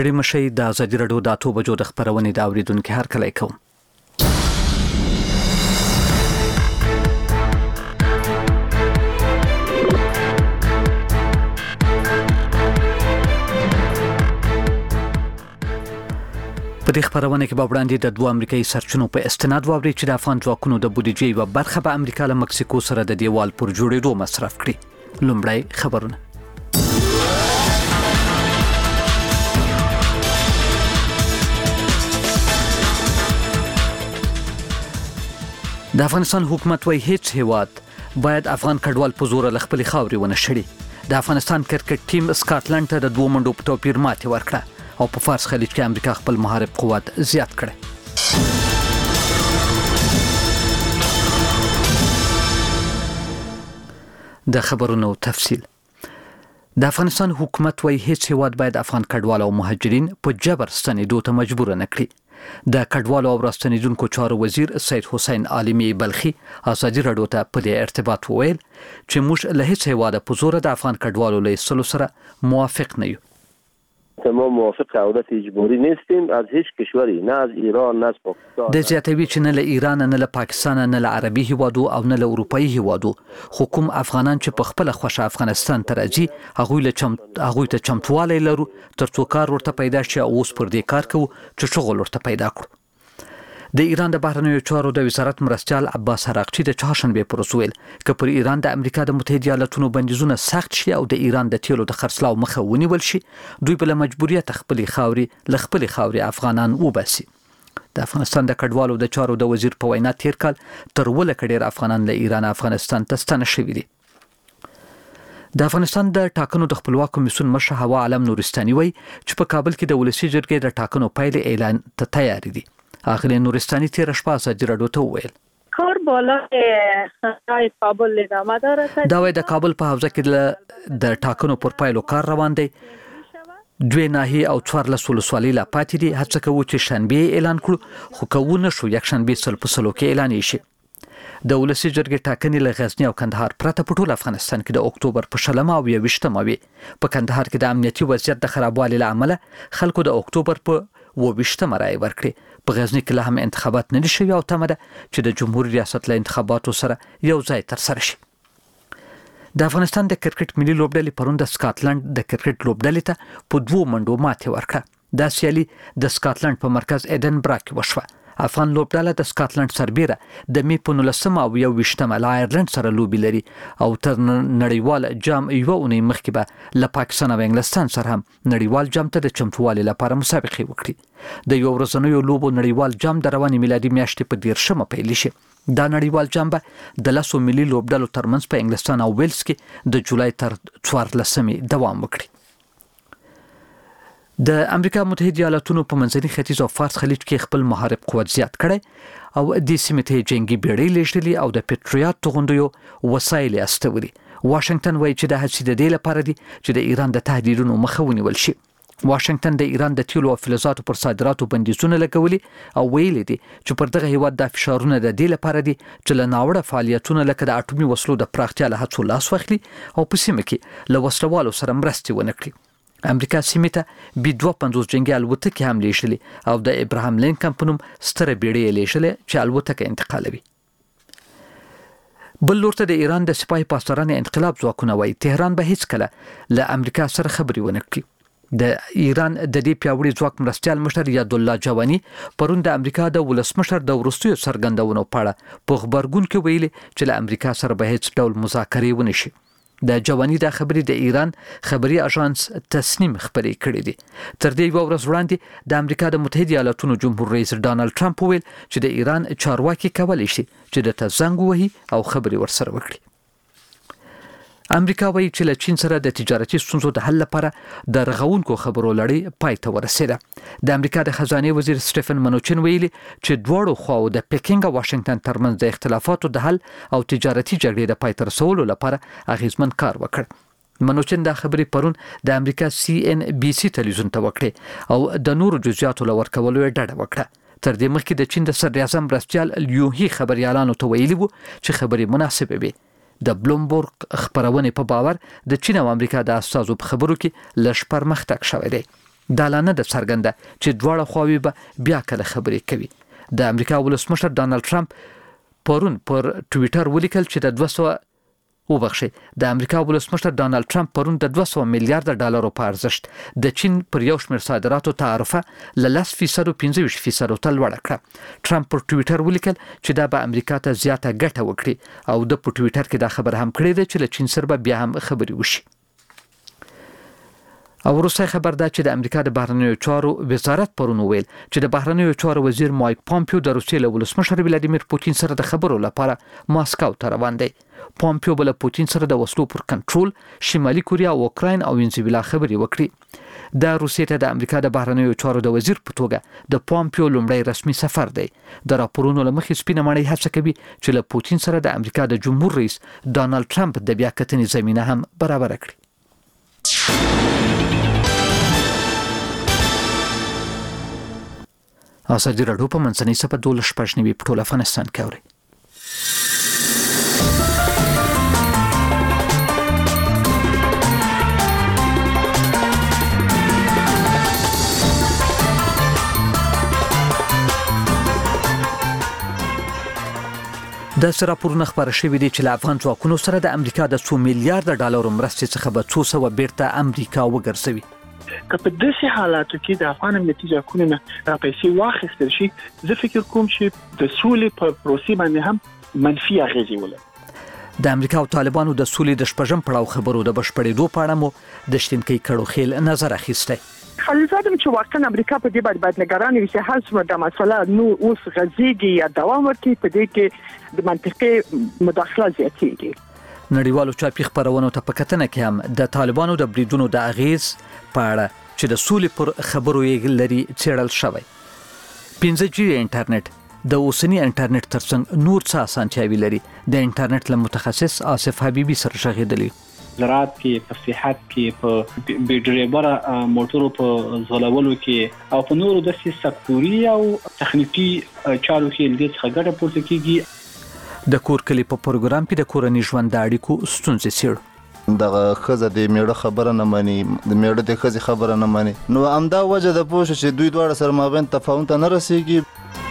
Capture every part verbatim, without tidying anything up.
مشي د ازادي راډیو د اتو بجو د خبرونې د اوریدونکو هر کله کوم. په دې خبرونه کې به وړاندې د دوه امریکایي سرچینو په استناد واوري چې د افغان ځواکونو د بودیجې یوه برخه به امریکا له مکسیکو سره د دیوال پر جوړېدو مصرف کړي. لومړی خبرونه. د افغانستان حکومت وايي هیڅ هیواد باید افغان کډوال په زور له خپلې خاورې ونه شړي. د افغانستان کرکټ ټیم سکاټلند ته د دوه منډو په توپیر ماتې ورکړه او په فارس خلیج کې امریکا خپل محارب قوت زیات کړ. د خبرونو تفصیل. د افغانستان حکومت وايي هیڅ هیواد باید افغان کډوال او مهاجرین په جبر ستنېدو ته مجبور نه کړي. د کډوالو او راستنیدونکو چارو وزیر سید حسین عالمی بلخي ازادي راډیو ته په دې ارتباط وویل چې موږ له هیڅ هیواده په زور د افغان کډوالو له ایستلو سره موافق نه یو. ما موافق عودت اجباری نیستیم از هیچ کشوری، نه از ایران نه از پاکستان. د زیاتوي چې نه له ایران نه له پاکستان نه له عربي هیوادو او نه له اروپאי هیوادو حکوم افغانان چې په خپل خوښه افغانستان ته راځي هغه له چم هغه ته چمتواله لرو ترڅو کار ورته پیدا شي او اوس پر دې کار کوو چې شغل ورته پیدا کړو. د ایران د بهرنیو چارو د وزارت مرستیال عباس حراقچی د چهارشنبه پر ورځ ویل چې پر ایران د امریکا د متحده ایالاتونو بندیزونه سخت شي او د ایران د تیلو د خرڅلاو مخه ونیول شي دوی بل مجبوریت خپل خاوري ل خپل خاوري افغانان وباسي. د افغانستان د کډوالو د چارو د وزیر په وینا تیر کال تر ولې کډیر افغانان له ایران افغانستان ته ستنه شوي دي. د افغانستان د ټاکنو د خپلواک کمیسیون مشر هوا عالم نورستاني وایي چې په کابل کې د ولسی جرګې د ټاکنو پایلې اعلان ته تیار دي. اغلی نورستاني تیر شپه ازادي راډیو ته وویل کار بالا د کابل ادامه داره. دا وایي د کابل په حوزه کې د ټاکنو پر پایلو کار روان دی. دوی ناحیې او څوارلس ولسوالۍ لا پاتې دي. هڅه کوو چې شنبه اعلان کړو خو کوو نه شو یک شنبه سل په سلو کې اعلان شي. د ولسی جرګې ټاکنې له غزنی او کندهار پرته په ټول افغانستان کې د اکتوبر په شلمه او یوویشتمه وي. په کندهار کې د امنیتي وضعیت د خرابوالي له امله خلکو د اکتوبر په اوویشتمه رای ورکړي. په غزنی کې له هم انتخابات نه دي شوي او تمه ده چې د جمهوریت ریاست له انتخاباتو سره یو ځای تر سره شي. د افغانستان د کرکټ ملي لوبډلې پرون د سکاټلند د کرکټ لوبډلې ته په دوه منډو ماتې ورکړه. دا سیالي د سکاټلند په مرکز ایډنبرا کې وشوه. افغان لوبډله د سکاټلند سربیره د می په نولسمه او یوویشتمه له آیرلند سره لوبي لري او تر نړیوال جام یو اونۍ مخکې به له پاکستان او انګلستان سره هم نړیوال جام ته د چمتووالي لپاره مسابقې وکړي. د یو ورځنیو لوبو نړیوال جام د روانې میلادي میاشتې په دیرشمه پیل شي. دا نړیوال جام به د لسو ملي لوبډلو ترمنځ په انګلستان او ویلز کې د جولای تر څوارلسمې دوام وکړي. د امریکا متحده ایالاتونو په منځني ختیځ او فارس خلیج کې خپل محارب قوت زیات کړي او د سیمې ته جنگي بیړۍ لېږلي او د پټریاټ توغندیو وسایل استولي. واشنگټن وایي چې د هڅې د دې لپاره دي چې د ایران د تهدیدونو مخه ونیول شي. واشنگټن د ایران د تیلو او فلزاتو پر صادراتو بندیزونه لګولي او ویلي دي چې پر دغه هیواد د فشارونه د دې لپاره دي چې له ناوړه فعالیتونو لکه د اټومي وسلو د پراختیا له هڅو لاس واخلي او په سیمه کې له وسلوالو سره مرستې ونه کړي. امریکا سیمه ته بي دوه پنځوس جنگي الوتکې هم لېږلي او د ابراهام لینکن په نوم ستره بیړۍ لېږلې چې الوتکه انتقالوي. بل لورته د ایران د سپاه پاسداران انقلاب ځواکونه وایي تهران به هیڅ کله له امریکا سره خبرې ونه کړي. د ایران د دې پیاوړي ځواک مرستیال مشر یاد الله جوانی پرون د امریکا د ولسمشر د وروستیو څرګندونو په اړه په خبرګون کې ویلي چې له امریکا سره به هیڅ ډول مذاکرې ونه شي. د جوانی د خبرې د ایران خبري اژانس تسنیم خبرې کړې دي. تر دې یو ورځ وړاندې د امریکا د متحده ایالاتونو جمهور رئیس ډانلډ ټرمپ ویل چې د ایران چارواکي کولی شي چې د تزنګ وهي او خبري ورسره وکړي. امریکا وایي چې له چین سره د تجارتي ستونزو د حل لپاره د رغونکو خبرو لړۍ پای ته ورسېده. د امریکا د خزانه وزیر سټیفن منوچن ویلي چې دواړو خواو د پیکینګ او واشنگټن ترمنځ د اختلافاتو د حل او تجارتي جګړې د پای ته رسولو لپاره اغیزمن کار وکړ. منوچن دا خبرې پرون د امریکا سی ان بي سي تلویزیون ته وکړې او د نورو جزئیاتو لور کولو یې ډډه وکړه. تر دې مخکې د چین د صدر اعظم مرستیال لیوهی خبريالانو ته ویلي وو چې خبرې مناسبه وي. د بلومبورګ خبرونه په باور د چین او امریکا د اساسو په خبرو کې لږ پرمختګ شوی دی. دا لا نه ده څرګنده چې دواړه خواوې به بیا کله خبرې کوي. د امریکا ولسمشر ډانلډ ټرمپ پرون پر ټویټر ولیکل چې د دوه سوه وبخښئ د امریکا ولسمشر ډانلډ ټرمپ پرون د دوه سوه میلیارډ ډالرو په ارزښت د چین پر یو شمېر صادراتو تعرفه له لس فیصدو پنځه ویشت فیصدو ته لوړه کړه. ټرمپ پر ټویټر ولیکل چې دا به امریکا ته زیاته ګټه وکړي او د په ټویټر کې دا خبر هم کړې ده چې له چین سره به بیا هم خبرې وشي. او وروسته خبر ده چې د امریکا د بهرنیو چارو وزارت پرون ویل چې د بهرنیو چارو وزیر مایک پامپیو د روسیې له ولسمشر ولادیمیر پوتین سره د خبرو لپاره ماسکو ته روان دی. پامپیو بل پوتین سره د وسلو پر کنټرول، شمالي کوریا او اوکراین او وینزویلا خبرې وکړي. د روسیې ته د امریکا د بهرنیو چارو د وزیر په توګه د پامپیو لومړی رسمي سفر دی. د راپورونو له مخې سپینه ماڼۍ هڅه کوي چې له پوتین سره د امریکا د جمهور رئیس ډانلډ ټرمپ د بیا کتنې زمینه هم برابر کړي. ازادي راډیو په منځنۍ سپه دولس شپږ نوي په ټول افغانستان کې اوري. د سراپورونه خبره شوې دي چې له افغان ځواکونو سره د امریکا د څو میلیارډ ډالرو مرستې څخه به څو سوه بیرته امریکا وګرځوي. که په داسې حالاتو کې د افغان امنیتي ځواکونو نه را پیسې واخیستل شي، زه فکر کوم چې د سولې په پروسې باندې هم منفي اغېزې ولري. د امریکا او طالبانو د سولې د شپږم پړاو خبرو د بشپړېدو په اړه مو د شتینکۍ کړو خیل نظر اخیستی. خلیزادم چې واقعا امریکا په دې باندې باید نگران وي چې هر څومره د مسله نو اوس غځېږي یا دوام ورکړي، په دې کې د منطقي مداخله زیاتېږي. نړیوالو چاپي خبرونو ته په کتنه کې هم د طالبانو د بریدونو د اغیز په اړه چې د سولې پر خبرو یې لري څېړل شوی. پنځه جی انټرنیټ د اوسنی انټرنیټ ترڅنګ نور څه اسانتیاوي لري. د انټرنیټ له متخصص آصف حبیبي سره شغېدلی. زراعت کې، په صحت کې، په بیډریبره موټرو په ځغلولو کې او په نورو داسې سکتوري او تخنیکی چارو کې له دې څخه ګټه پورته کیږي. د کور کلی په پروګرام کې د کورنۍ ژوند د اړیکو ستونزې څېړو. دغه خزه د میړه خبره نه مانی، د میړه د خزي خبره نه مانی، نو همدا وجه د پوښ چې دوی دواړه سره مابین تفاهم ته نه رسیږي.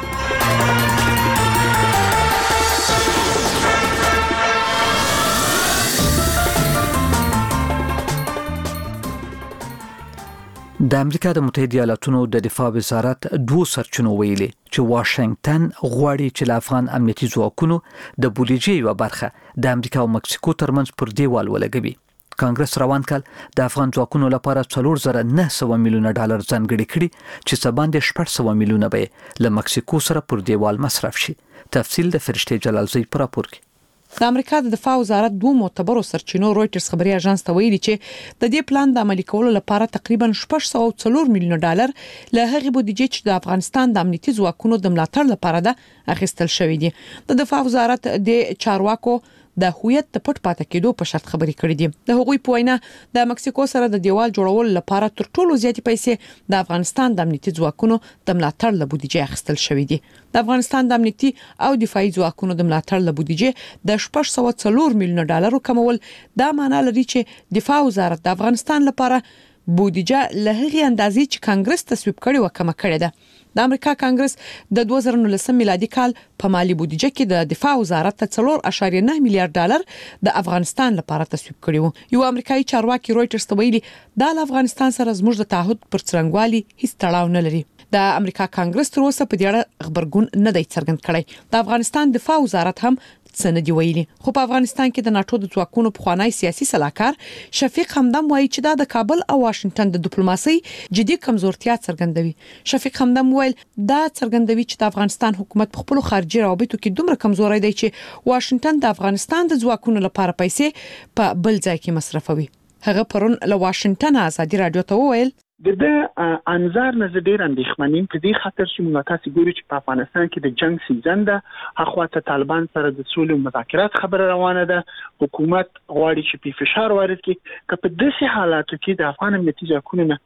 د امریکا د متحده ایالاتونو د دفاع وزارت دوه سرچینو ویلي چې واشنگټن غواړي چې له افغان امنیتي ځواکونو د بودیجې یوه برخه د امریکا او مکسیکو ترمنځ پر دیوال ولګوي. کانګرس روان کال د افغان ځواکونو لپاره څلور زره نه سوه میلیونه ډالر ځانګړي کړي چې څه باندې شپږ سوه میلیونه به له مکسیکو سره پر دیوال مصرف شي. تفصیل د فرشته جلالزی پر راپور کې. د امریکا د دفاع وزارت دوه معتبرو سرچینو رويټرز خبري اژانس ته ویلي چې د دې پلان د عملي کولو لپاره تقریبا شپږ سوه او څلور میلیونه ډالر له هغې بودیجې چې د افغانستان د امنیتي ځواکونو د ملاتړ لپاره ده اخیستل شوی دي. د دفاع وزارت د چارواکو د هویت د پټ پاتې کېدو په شرط خبري کړې دي. د هغوی په وینا د مکسیکو سره د دیوال جوړولو لپاره تر ټولو زیاتې پیسې د افغانستان د امنیتي ځواکونو د ملاتړ له بودیجې اخیستل شوی دي. د افغانستان د امنیتي او دفاعي ځواکونو د ملاتړ له بودیجې د شپږ سوه څلور میلیونه ډالرو کمول دا معنی لري چې دفاع وزارت د افغانستان لپاره بودیجه له هغې اندازې چې کانګرس تصویب کړي و کمه کړې ده. د امریکا کانګرس د دوه زره نولسم میلادي کال په مالی بودیجه کې د دفاع وزارت ته څلور اعشاریه نه میلیارډ ډالر د افغانستان لپاره تصویب کړي وو. یو امریکایي چارواکي رويټرز ته ویلي دا له افغانستان سره زموږ د تعهد پر څرنګوالي هیڅ تړاو نه لري. د امریکا کانګرس تر اوسه په دې اړه خبرګون نه دی څرګند کړی. د افغانستان دفاع وزارت هم څه نه دی ویلي. خو په افغانستان کې د ناتو د ځواکونو پخوانی سیاسي سلاکار شفیق همدم وایي چې دا د کابل او واشنگټن د ډیپلوماسۍ جدي کمزورتیا څرګندوي. شفیق همدم ویل دا څرګندوي چې د افغانستان حکومت په خپل خارجي روابطو کې دومره کمزوري دی چې واشنگټن د افغانستان د ځواکونو لپاره پیسې په بل ځای کې مصرفوي. هغه پرون له واشنگټن ازادي رادیو ته وویل د د انظار نه ډیر اندېښمنیم په دې خاطر چې موږ تاسو ګورو چې په افغانستان کې د جنگ سیزن ده، اخواته طالبان سره د سولې او مذاکرات خبره روانه ده، حکومت غواړي چې په فشار وارد کړي. که په داسې حالاتو کې د افغان امنیتي ځواکونو نه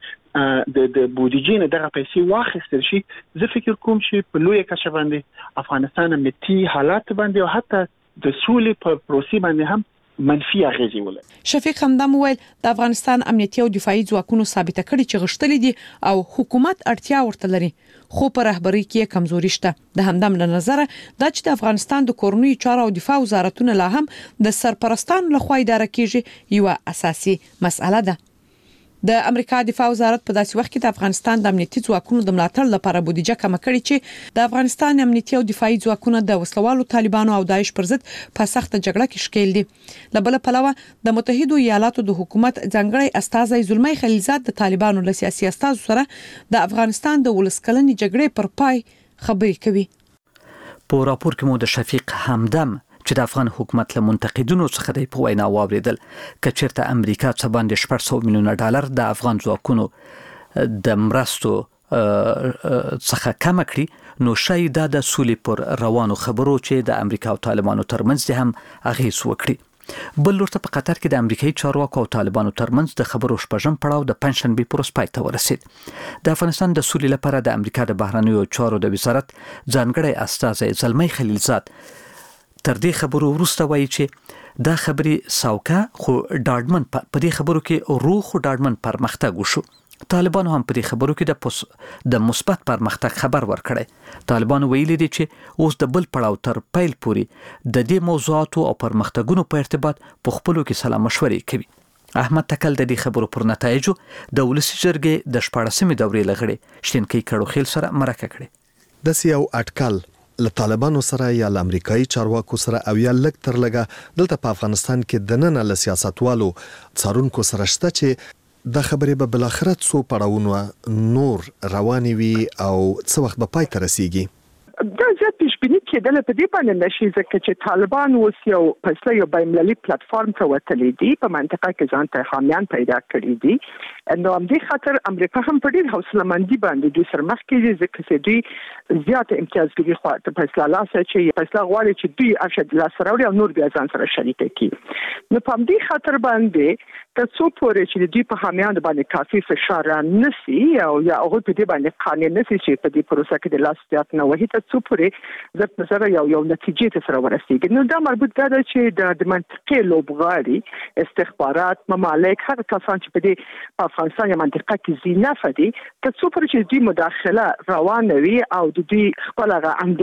د د بودیجې نه دغه پیسې واخیستل شي، زه فکر کوم چې په لویه کچه باندې افغانستان امنیتي حالات باندې او حتی د سولې په پروسې باندې هم منفي اغیزې ولري. شفیق همدم ویل د افغانستان امنیتي او دفاعي ځواکونو ثابته کړي چې غشتلې دي او حکومت اړتیا ورته لري خو په رهبری کې کمزوري شته. د همدم له نظر دا چې د افغانستان د کورنۍ چارو او دفاع وزارتونه لا هم د سرپرستانو لخوا اداره کیږي یو اساسي مسأله ده. د امریکا دفاع وزارت په داسې وخت کې د افغانستان د امنیتي ځواکونو د ملاتړ لپاره بودیجه کم کړې چې د افغانستان امنیتي او دفاعي ځواکونه د وسلوالو طالبانو او داعش پر ضد په سخت جګړه کې ښکیل دي. لبل پلوه د متحده ایالاتو د حکومت ځانګړی استازي زلمی خلیلزاد د طالبانو له سیاسي استازو سره د افغانستان د ولسکلنې جګړې پر پای خبرې کوي. په راپور کې مو د شفیق همدم چې د افغان حکومت له منتقدینو څخه د په وینا واوریدل چې چیرته امریکا څه باندې شپږ سوه میلیونه ډالر د افغان ځواکونو د مرستو څخه کم کړي نو شاید دا د سولې پر روانو خبرو چې د امریکا او طالبانو ترمنځ د هم اغیز وکړي. بل لورته په قطر کې د امریکایي چارواکو او طالبانو ترمنځ د خبرو شپږم پړاو د پنځشنبه پر ورځ پای ته ورسید. د افغانستان د سولې لپاره د امریکا د بهرنیو چارو د وزارت ځانګړی استازی زلمی خلیلزاد تر دې خبرو وروسته وایي چې دا خبري ساوکا خو ډاډمن په دې خبرو کې روح خو ډاډمن پرمختګ وشو. طالبانو هم په دې خبرو کې د پوس د مثبت پرمختګ خبر ورکړی. طالبانو ویلي دي چې اوس د بل پړاو تر پیل پورې د دې موضوعاتو او پرمختګونو په ارتباط په خپلو کې سلا مشورې کوي. احمد تکل د دې خبرو پر نتایجو د ولسی جرګې د شپاړسمې دورې لغړې شتنکی کړو خیل سره مرکه کړي. د سیاو اټکل له طالبانو سره یا له امریکایي چارواکو سره او یا لږ تر لږه دلته په افغانستان کې د نن له سیاستوالو څارونکو سره شته چې د خبرې به بل اخرت سو پړاوونه نور رواني وي او څه وخت به پای ته رسیږي. دا زیات پیشبینی کېدل په دې باندې نشي ځکه چې طالبان اوس یو فیصله یو بین‌المللي پلیټفارم ته وتلي دي په منطقه کې ځان ته حامیان پیدا کړي دي. نو هم دې خاطر امریکا هم په ډېر حوصله‌مندي باندې دوی سره مخ کېږي ځکه چې دوی زیات امتیازګري خو ته فیصله لاسه چې فیصله غواړي چې دوی ارشد لاس راوړي او نور بیا ځان سره شریک کړي. نو په دې خاطر باندې که څو پورې چې دوی په حامیان باندې کافي فشار نشي او یا هغه په دې باندې قانون نشي چې په دې پروسه کې د لاس زیات نه وهي ته څو پورې زت نظر یو یو نتیجې ته سره ورسیږي. نو دا مربوط ده چې د منطقې لوبغاړي استخبارات ممالک هر کسان چې په دې افغانستان یا منطقه کې زینف دي که څو پورې چې دوی مداخله روانه وي او د دوی خپل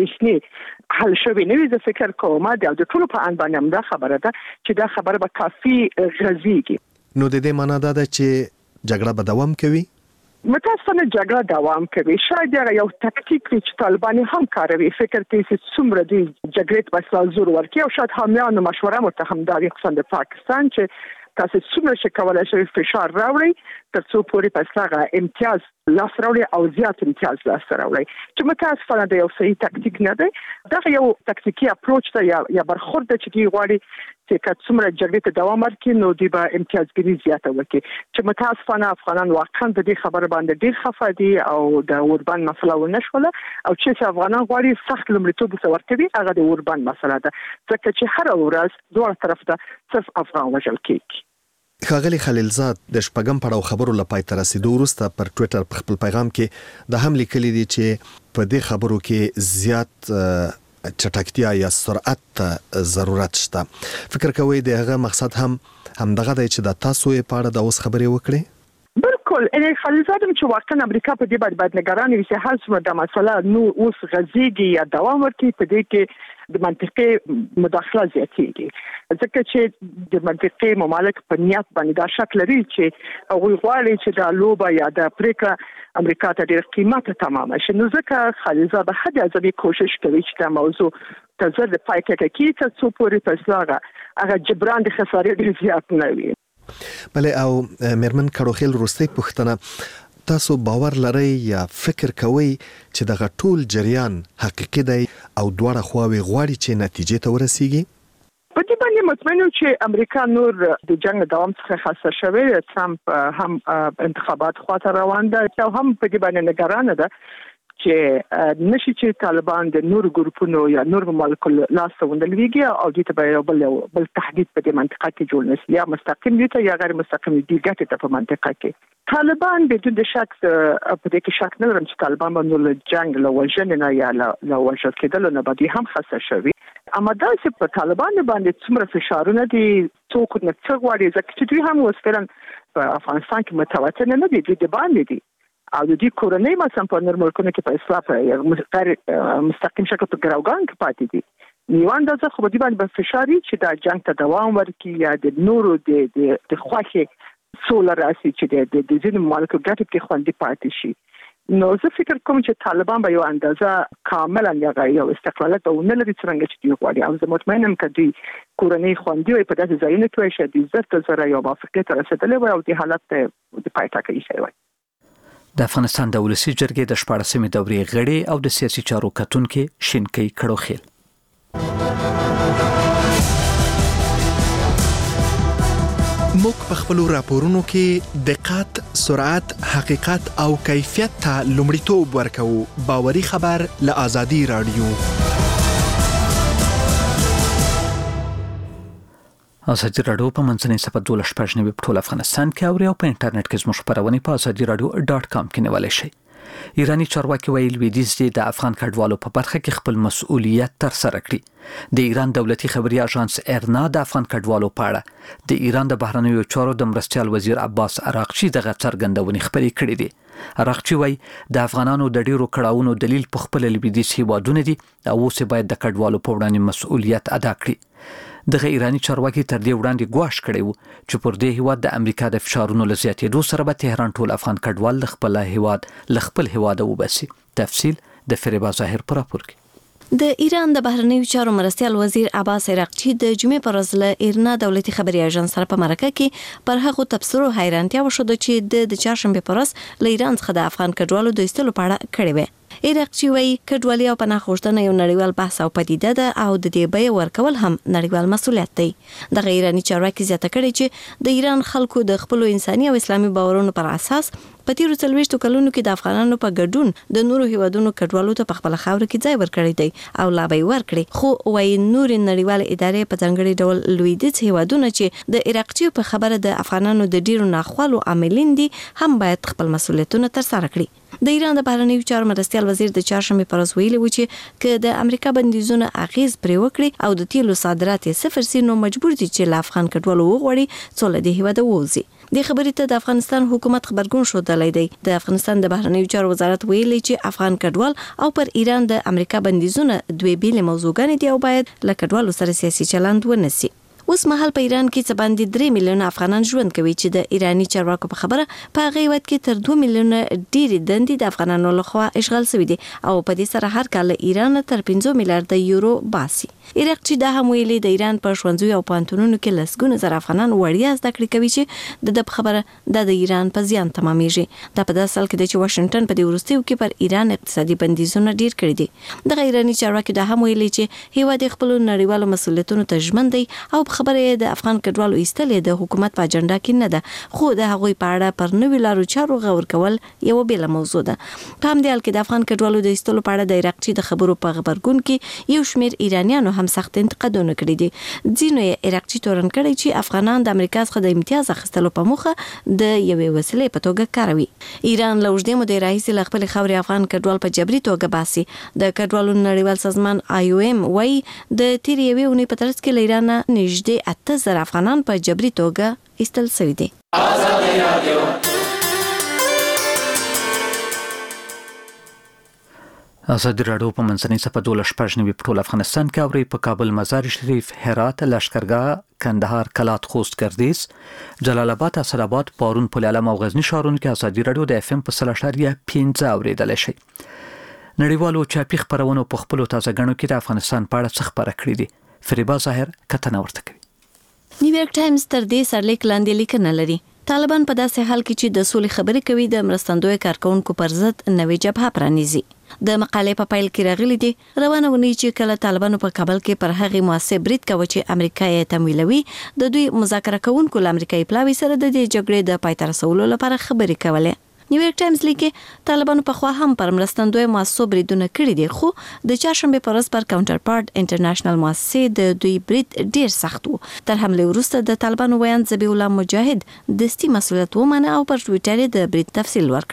اندېښنې حل شوي نه وي زه فکر کوم دا د ټولو په ان باندې هم دا خبره ده چې دا خبره به کافي غزيږي. نو د دې معنا ده چې جګړه به دوام کوي. متاسفانه جګړه دوام کوي. شاید یو تکتیک چې طالبان هم کاروي فکر کوي چې څومره دی جګړې په اساس زور ورکړي او شاید حامیان مشوره متهم داري خصوصا د پاکستان چې تاسو څومره چې کولای شئ فشار راوړي تر څو پورې پسلاغه امتیاز لاس راوړي او زیات امتیاز لاس راوړي چې متاسفانه د یو صحیح تکتیک نه دی. دا یو تکتیکی اپروچ ته یا یا برخورد چې دی غواړي چې که څومره جګړې ته دوام ورکړي نو دی به امتیازګري زیاته وکړي چې متاسفانه افغانان واقعا د دې خبره باندې ډیر خفه دي او د اوربان مسله ونشوله او چې افغانان غواړي سخت لمړیتوب ورکوي هغه د اوربان مسله ده ځکه چې هر ورځ دوه طرف ته صرف افغان وژل کیږي. ښاغلي خلیلزاد د شپږم پړاو خبرو لپاره تر رسیدو وروسته پر ټوئیټر په خپل پیغام کې د هم لیکلي دي چې په دې خبرو کې زیات چټکتیا یا سرعت ضرورت شته. فکر کوي د هغه مقصد هم همدغه دی چې د تاسو په اړه د اوس خبرې وکړي. بالکل ان خلیلزاد چې واقعا امریکا په دې باندې نگران وي چې هر څومره د مسله نو اوس غزيږي یا دوام ورکړي په دې کې د منطقې مداخله زیاتېږي ځکه چې د منطقې ممالک په نیت باندې دا شک لري چې هغوی غواړي چې د لوبه یا د پریکړه امریکا ته ډېر قیمته تمامه شي. نو ځکه خلیلزاد به حد اعظمي کوشش کوي چې دا موضوع تر زر د پای کې کې تر څو پورې فیصله هغه جبران د خسارې ډېر زیات نه وي. بله او مرمن کړوخیل وروستۍ پوښتنه تاسو باور لرئ یا فکر کوئ چې دغه ټول جریان حقیقي دی او دواړه خواوې غواړي چې نتیجې ته ورسیږي؟ په دې باندې مطمئن چې امریکا نور د جنگ دوام څخه خسته شوی. ترامپ هم انتخابات خواته روان ده او هم په دې باندې نگران ده چې نشي چې طالبان د نور ګروپونو یا نور ممالکو لاس ته وندلېږي او د ته به بل بل تهدید په دې منطقه کې جوړ نشي یا مستقیم دي ته یا غیر مستقیم دي ګټه ته په منطقه کې. طالبان بدون شک په دې کې شک نه لرم چې طالبان باندې جنگ له وژنې نه یا له وژل کېدل نه باندې هم خسته شوی. امدا چې په طالبان باندې څومره فشارونه دي څوک نه څه غواړي ځکه چې دوی هم وسپرن په افغانستان کې متواتر نه دي د باندې دي او د دې کورنۍ مثلا په نور ملکونو کې په اصلاح په مستقیم شکل په ګراوګان کې پاتې دي نیوان دا څه خو د باندې فشاري چې دا جنگ ته دوام ورکړي یا د نورو د د خوخي سولر راسي چې د د ځینو مالکو ګټه کې خوندې پاتې شي نو زه فکر کوم چې طالبان به یو اندازه کاملا یو استقلالات او نه لري څنګه چې دی غواړي او زه مطمئنم چې دوی کورنۍ خوندې وي په داسې ځایونو کې شي د زړه سره یو موافقه تر رسیدلې او د حالت د پایته کوي شي وي د افغانستان د ولسی جرګې د شپاړسمې دورې غړي او د سیاسي چارو کتونکو شینکي کړوخیل موږ په خپل راپورونو کې دقت، سرعت، حقیقت او کیفیت ته لومړیتوب ورکوو. باوري خبر له آزادي رادیو. آزادي رادیو په منځنۍ صفحه دوه شپږ نوي په ټول افغانستان کې اوري او په انټرنیټ کې زموږ خبرونه په آزادي رادیو ډاټ کام کې نیولای شئ. ایرانی چارواکي ویل لویدیځ د افغان کډوالو په برخه کې خپل مسؤلیت تر سره کړی. د ایران دولتي خبري اژانس ارنا د افغان کډوالو په اړه د ایران د بهرنیو چارو د مرستيال وزیر عباس عراقچي دغه څرګندونې خبرې کړې دي. عراقچي وایي د افغانانو د ډیرو کړهونو دلیل په خپل لویدیځ هیوادونه دي او اوس باید د کډوالو په وړاندې مسؤلیت ادا کړي. دغه ایرانی چارواکي تر دې وړاندې ګواښ کړی و چې پر دې هیواد د امریکا د فشارونو لزیاتېدو سره به تهران ټول افغان کډوال له خپل هیواد له خپل هیواد وباسي. تفصیل د فریبا ظاهر پر راپور کې. د ایران د بهرنیو چارو مرستيال وزیر عباس عراقچي د جمعې پر ورځ له ایرنا دولتي خبري اژانس سره په مرکه کې پر هغه تبصرو حیرانتیا وشوه چې د چهارشنبه پر ورځ له ایران څخه د افغان کډوالو د ایستلو په اړه کړې وه. عراقچي وایي کډوالي او پناه غوښتنه یو نړیوال بحث او پدیده ده او د دې بیه ورکول هم نړیوال مسؤلیت دی. د ایرانی چارواکي زیاته کړې چې د ایران خلکو د خپل انساني او اسلامي باورونو پر اساس په تیرو څلويشتو کلونو کې د افغانانو په ګډون د نورو هیوادونو کډوالو ته په خپل خاور کې ځای ورکړی دی او لا به ورکړي. خو وایي نور نړیوال ادارې په ځانګړي ډول لویدیځ هیوادونه چې د عراقچي په خبره د افغانانو د ډیرو ناخوالو عاملین دي هم باید خپل مسؤلیتونه تر سره کړي. د ایران د بهرنیو چارو مرستيال وزیر د چهارشنبه پر ورځ ویلي و چې که د امریکا بندیزونه اغیز پرې وکړي او د تیلو صادرات صفر سي نو مجبور دي چې له افغان کډوالو وغواړي څو له دې هیواده ووځي. د خبرې ته د افغانستان حکومت خبرګون شو دلای دی. د افغانستان د بهرنیو چارو وزارت ویلي چې افغان کډوال او پر ایران د امریکا بندیزونه دوی بیل موضوعګان دي او باید له کډوالو سره سیاسي چلند ونسي. اوس مهال په ایران کې څه باندې درې میلیونه افغانان ژوند کوي چې د ایرانی چارواکو په خبره په هغه وخت کې تر دوه میلیونه ډېری دندې د افغانانو لخوا اشغال شوې دي او په دې سره هر کال ایران تر پنځه میلیارډ یورو باسي. عراقچي دا هم ویلي د ایران په ښوونځیو او پوهنتونونو کې لسګونه زره افغانان وړیا زده کړې کوي چې د خبره د ایران په زیان تمامېږي. دا په داسې حال کې چې واشنگټن په دې وروستیو کې پر ایران اقتصادي بندیزونه ډیر کړی دي. د ایرانی چارواکي دا هم ویلي چې هیواد خپل نړیوالو مسؤلیتونو ته ژمن دی او خبره د افغان کډوالو ایستلې د حکومت په اجنډا کې نه ده خو د هغوی په اړه پر نوې لارو چارو غور کول یو بیل موضوع ده. په همدې حال کې د افغان کډوالو د ایستلو په اړه د عراقچي د خبرو په خبرګون کې یو شمېر ایرانیانو هم سخت انتقادونه کړي دي. ځینو یې عراقچي تورن کړي چې افغانان د امریکا څخه د امتیاز اخیستلو په موخه د یوې وسیلې په توګه کاروي. ایران له اوږدې مودې راهیسې له خپل خاورې افغان کډوال په جبري توګه باسي. د کډوالو نړیوال سازمان آی او ایم وايي د تیر یوې اونۍ په ترڅ کې له ایران نږدې اته زره افغانان په جبري توګه ایستل شوي دي. آزادي رادیو آزادي رادیو په منځنۍ صفحه دوه شپږ نوي په ټول افغانستان کې اوري. په کابل، مزار شریف، هرات، لشکرګاه، کندهار، کلات، خوست، ګردیز، جلال آباد، اسداباد، پارون، پل علم او غزنی ښارونو کې آزادي رادیو د اف ام په سل اشاریه پنځه اوریدل شي. نړیوالو چاپی خبرونو په خپل تازه غنو کې د افغانستان په اړه څه خبره کړې دي. فریبا ظاهر کتنه ورته کوي. نیویارک ټایمز تر دې سرلیک لاندې لیکنه لري. طالبان په داسې حال کې چې د سولې خبرې کوي د مرستندوی کارکونکو پر ضد نوې جبهه پرانیزي. د مقالې په پایل کې راغلي دي روانه ونی چې کله طالبانو په کابل کې پر هغه موثر برید کوي چې امریکا یې تمویلوي د دوی مذاکره کوونکو له امریکایي پلاوي سره د دې جګړې د پای ته رسولو لپاره خبرې کولې. نیویارک ټایمز لیکي طالبانو په خوا هم پر مرستندوی مؤسسو بریدونه کړي دي خو د چهارشنبه پر ورځ پر کاونټر پارت انټرنیشنل مؤسسې د دوی برید ډیر سخت وو. تر حمله وروسته د طالبانو ویان ذبیح الله مجاهد دستی مسؤلیت ومنه او پر ټویټر د برید تفصیل ورکړ.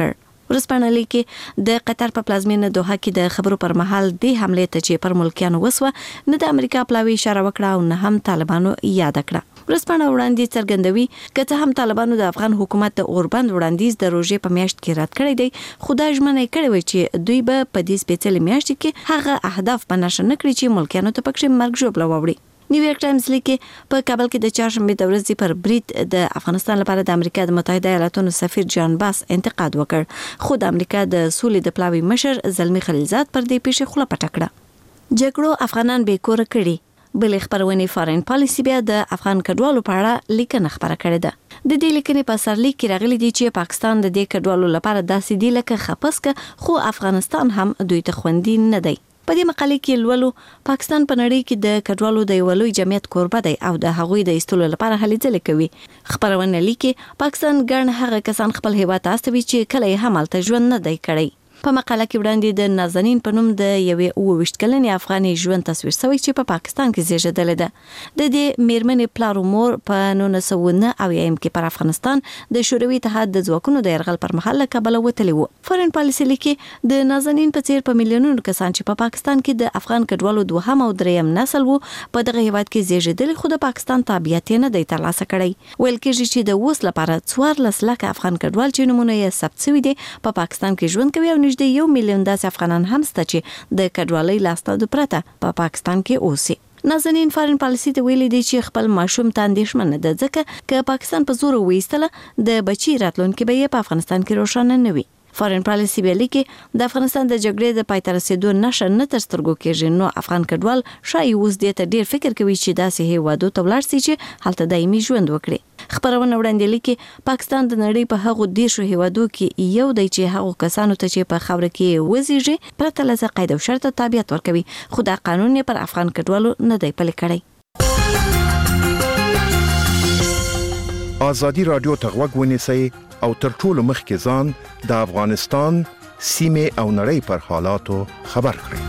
ورسپانه لیکي د قطر په پلازمینه دوحه کې د خبرو پر مهال د حمله ته چې پر ملکیانو وسوه نه د امریکا پلاوی اشاره وکړه او نه هم طالبانو یاد کړه. ورسپانه وړاندې څرګندوي کته هم طالبانو د افغان حکومت د اوربند وړاندیز د روزې په میاشت کې رد کړی دی، خو دا ژمنه کړې وي چې دوی به په دې سپېڅلې میاشت کې هغه اهداف په نښه نه کړي چې ملکیانو ته پکې مرګ ژوبله ووړي. نیویارک ټایمز لیکي په کابل کې د چهارشنبه د ورځې پر برید د افغانستان لپاره د امریکا د متحده ایالاتونو سفیر جان باس انتقاد وکړ، خو د امریکا د سولې د پلاوی مشر زلمی خلیلزاد پر دې پیښه خوله پټه کړه. جګړو افغانان بې کوره کړي. بلې خبرونه فارین پالیسی بیا د افغان کډوالو په اړه لیکنه خبره کړې ده. د دې لیکنې په سرلیک کې راغلي دي چې پاکستان د دې کډوالو لپاره داسې دی لکه خپسکه، خو افغانستان هم دوی ته خوندي نه دی. په دې مقاله کې لولو پاکستان په نړۍ کې د کډوالو د یو لوی جمعیت کوربه دی او د هغوی د ایستلو لپاره هلې ځلې کوي. خبرونه لیکي پاکستان ګڼ هغه کسان خپل هیواد ته استوي چې کله یې هم هلته ژوند نه دی کړی. په مقاله کې وړاندې د نازنین په نوم د یوې اووه ویشت کلنې افغاني ژوند تصویر شوی چې په پا پاکستان کې زیږیدلې ده. د دې میرمنې پلار او مور په نولس سوه نه اویایم کې پر افغانستان د شوروي اتحاد د ځواکونو د یرغل پر مهال له کابله وتلي وو. فارین پالیسي لیکي د نازنین په څیر په میلیونونو کسان چې په پا پاکستان کې د افغان کډوالو دوهم او دریم نسل وو په دغه هیواد کې زیږیدل، خو د پاکستان تابعیت نه دی ترلاسه کړی. ویل کېږي چې د اوس لپاره څوارلس لکه افغان کډوال چې نمونه یې ثبت شوي دي په پا پاکستان کې ژوند کوي او نږدې یو میلیون داسې افغانان هم شته چې د کډوالۍ لاسته پرته په پا پاکستان کې اوسي. نازنین فارین پالیسی ته ویلي دي چې خپل ماشوم ته اندېښمنه ده ځکه که پاکستان په زور وایستله د بچي راتلونکي به یې په افغانستان کې روښانه نه وي. فارین پالیسی ویلي کې د افغانستان د جګړې د پای ته رسیدو نښه نه تر سترګو کېږي، نو افغان کډوال شایي اوس دې ته ډېر فکر کوي چې داسې هیوادو ته ولاړ شي چې هلته دایمي ژوند وکړي. خبرونه وړاندې لیکي پاکستان د نړۍ په هغو دیرشو هیوادو کې یو دی چې هغو کسانو ته چې په خاوره کې وزیږي پرته له قید او شرطه تابعیت ورکوي، خو دا قانون یې پر افغان کډوالو نه دی پلي کړی. آزادي رادیو ته غوږ ونیسئ او تر ټولو مخکې ځان د افغانستان سیمې او نړۍ پر حالاتو خبر کړئ.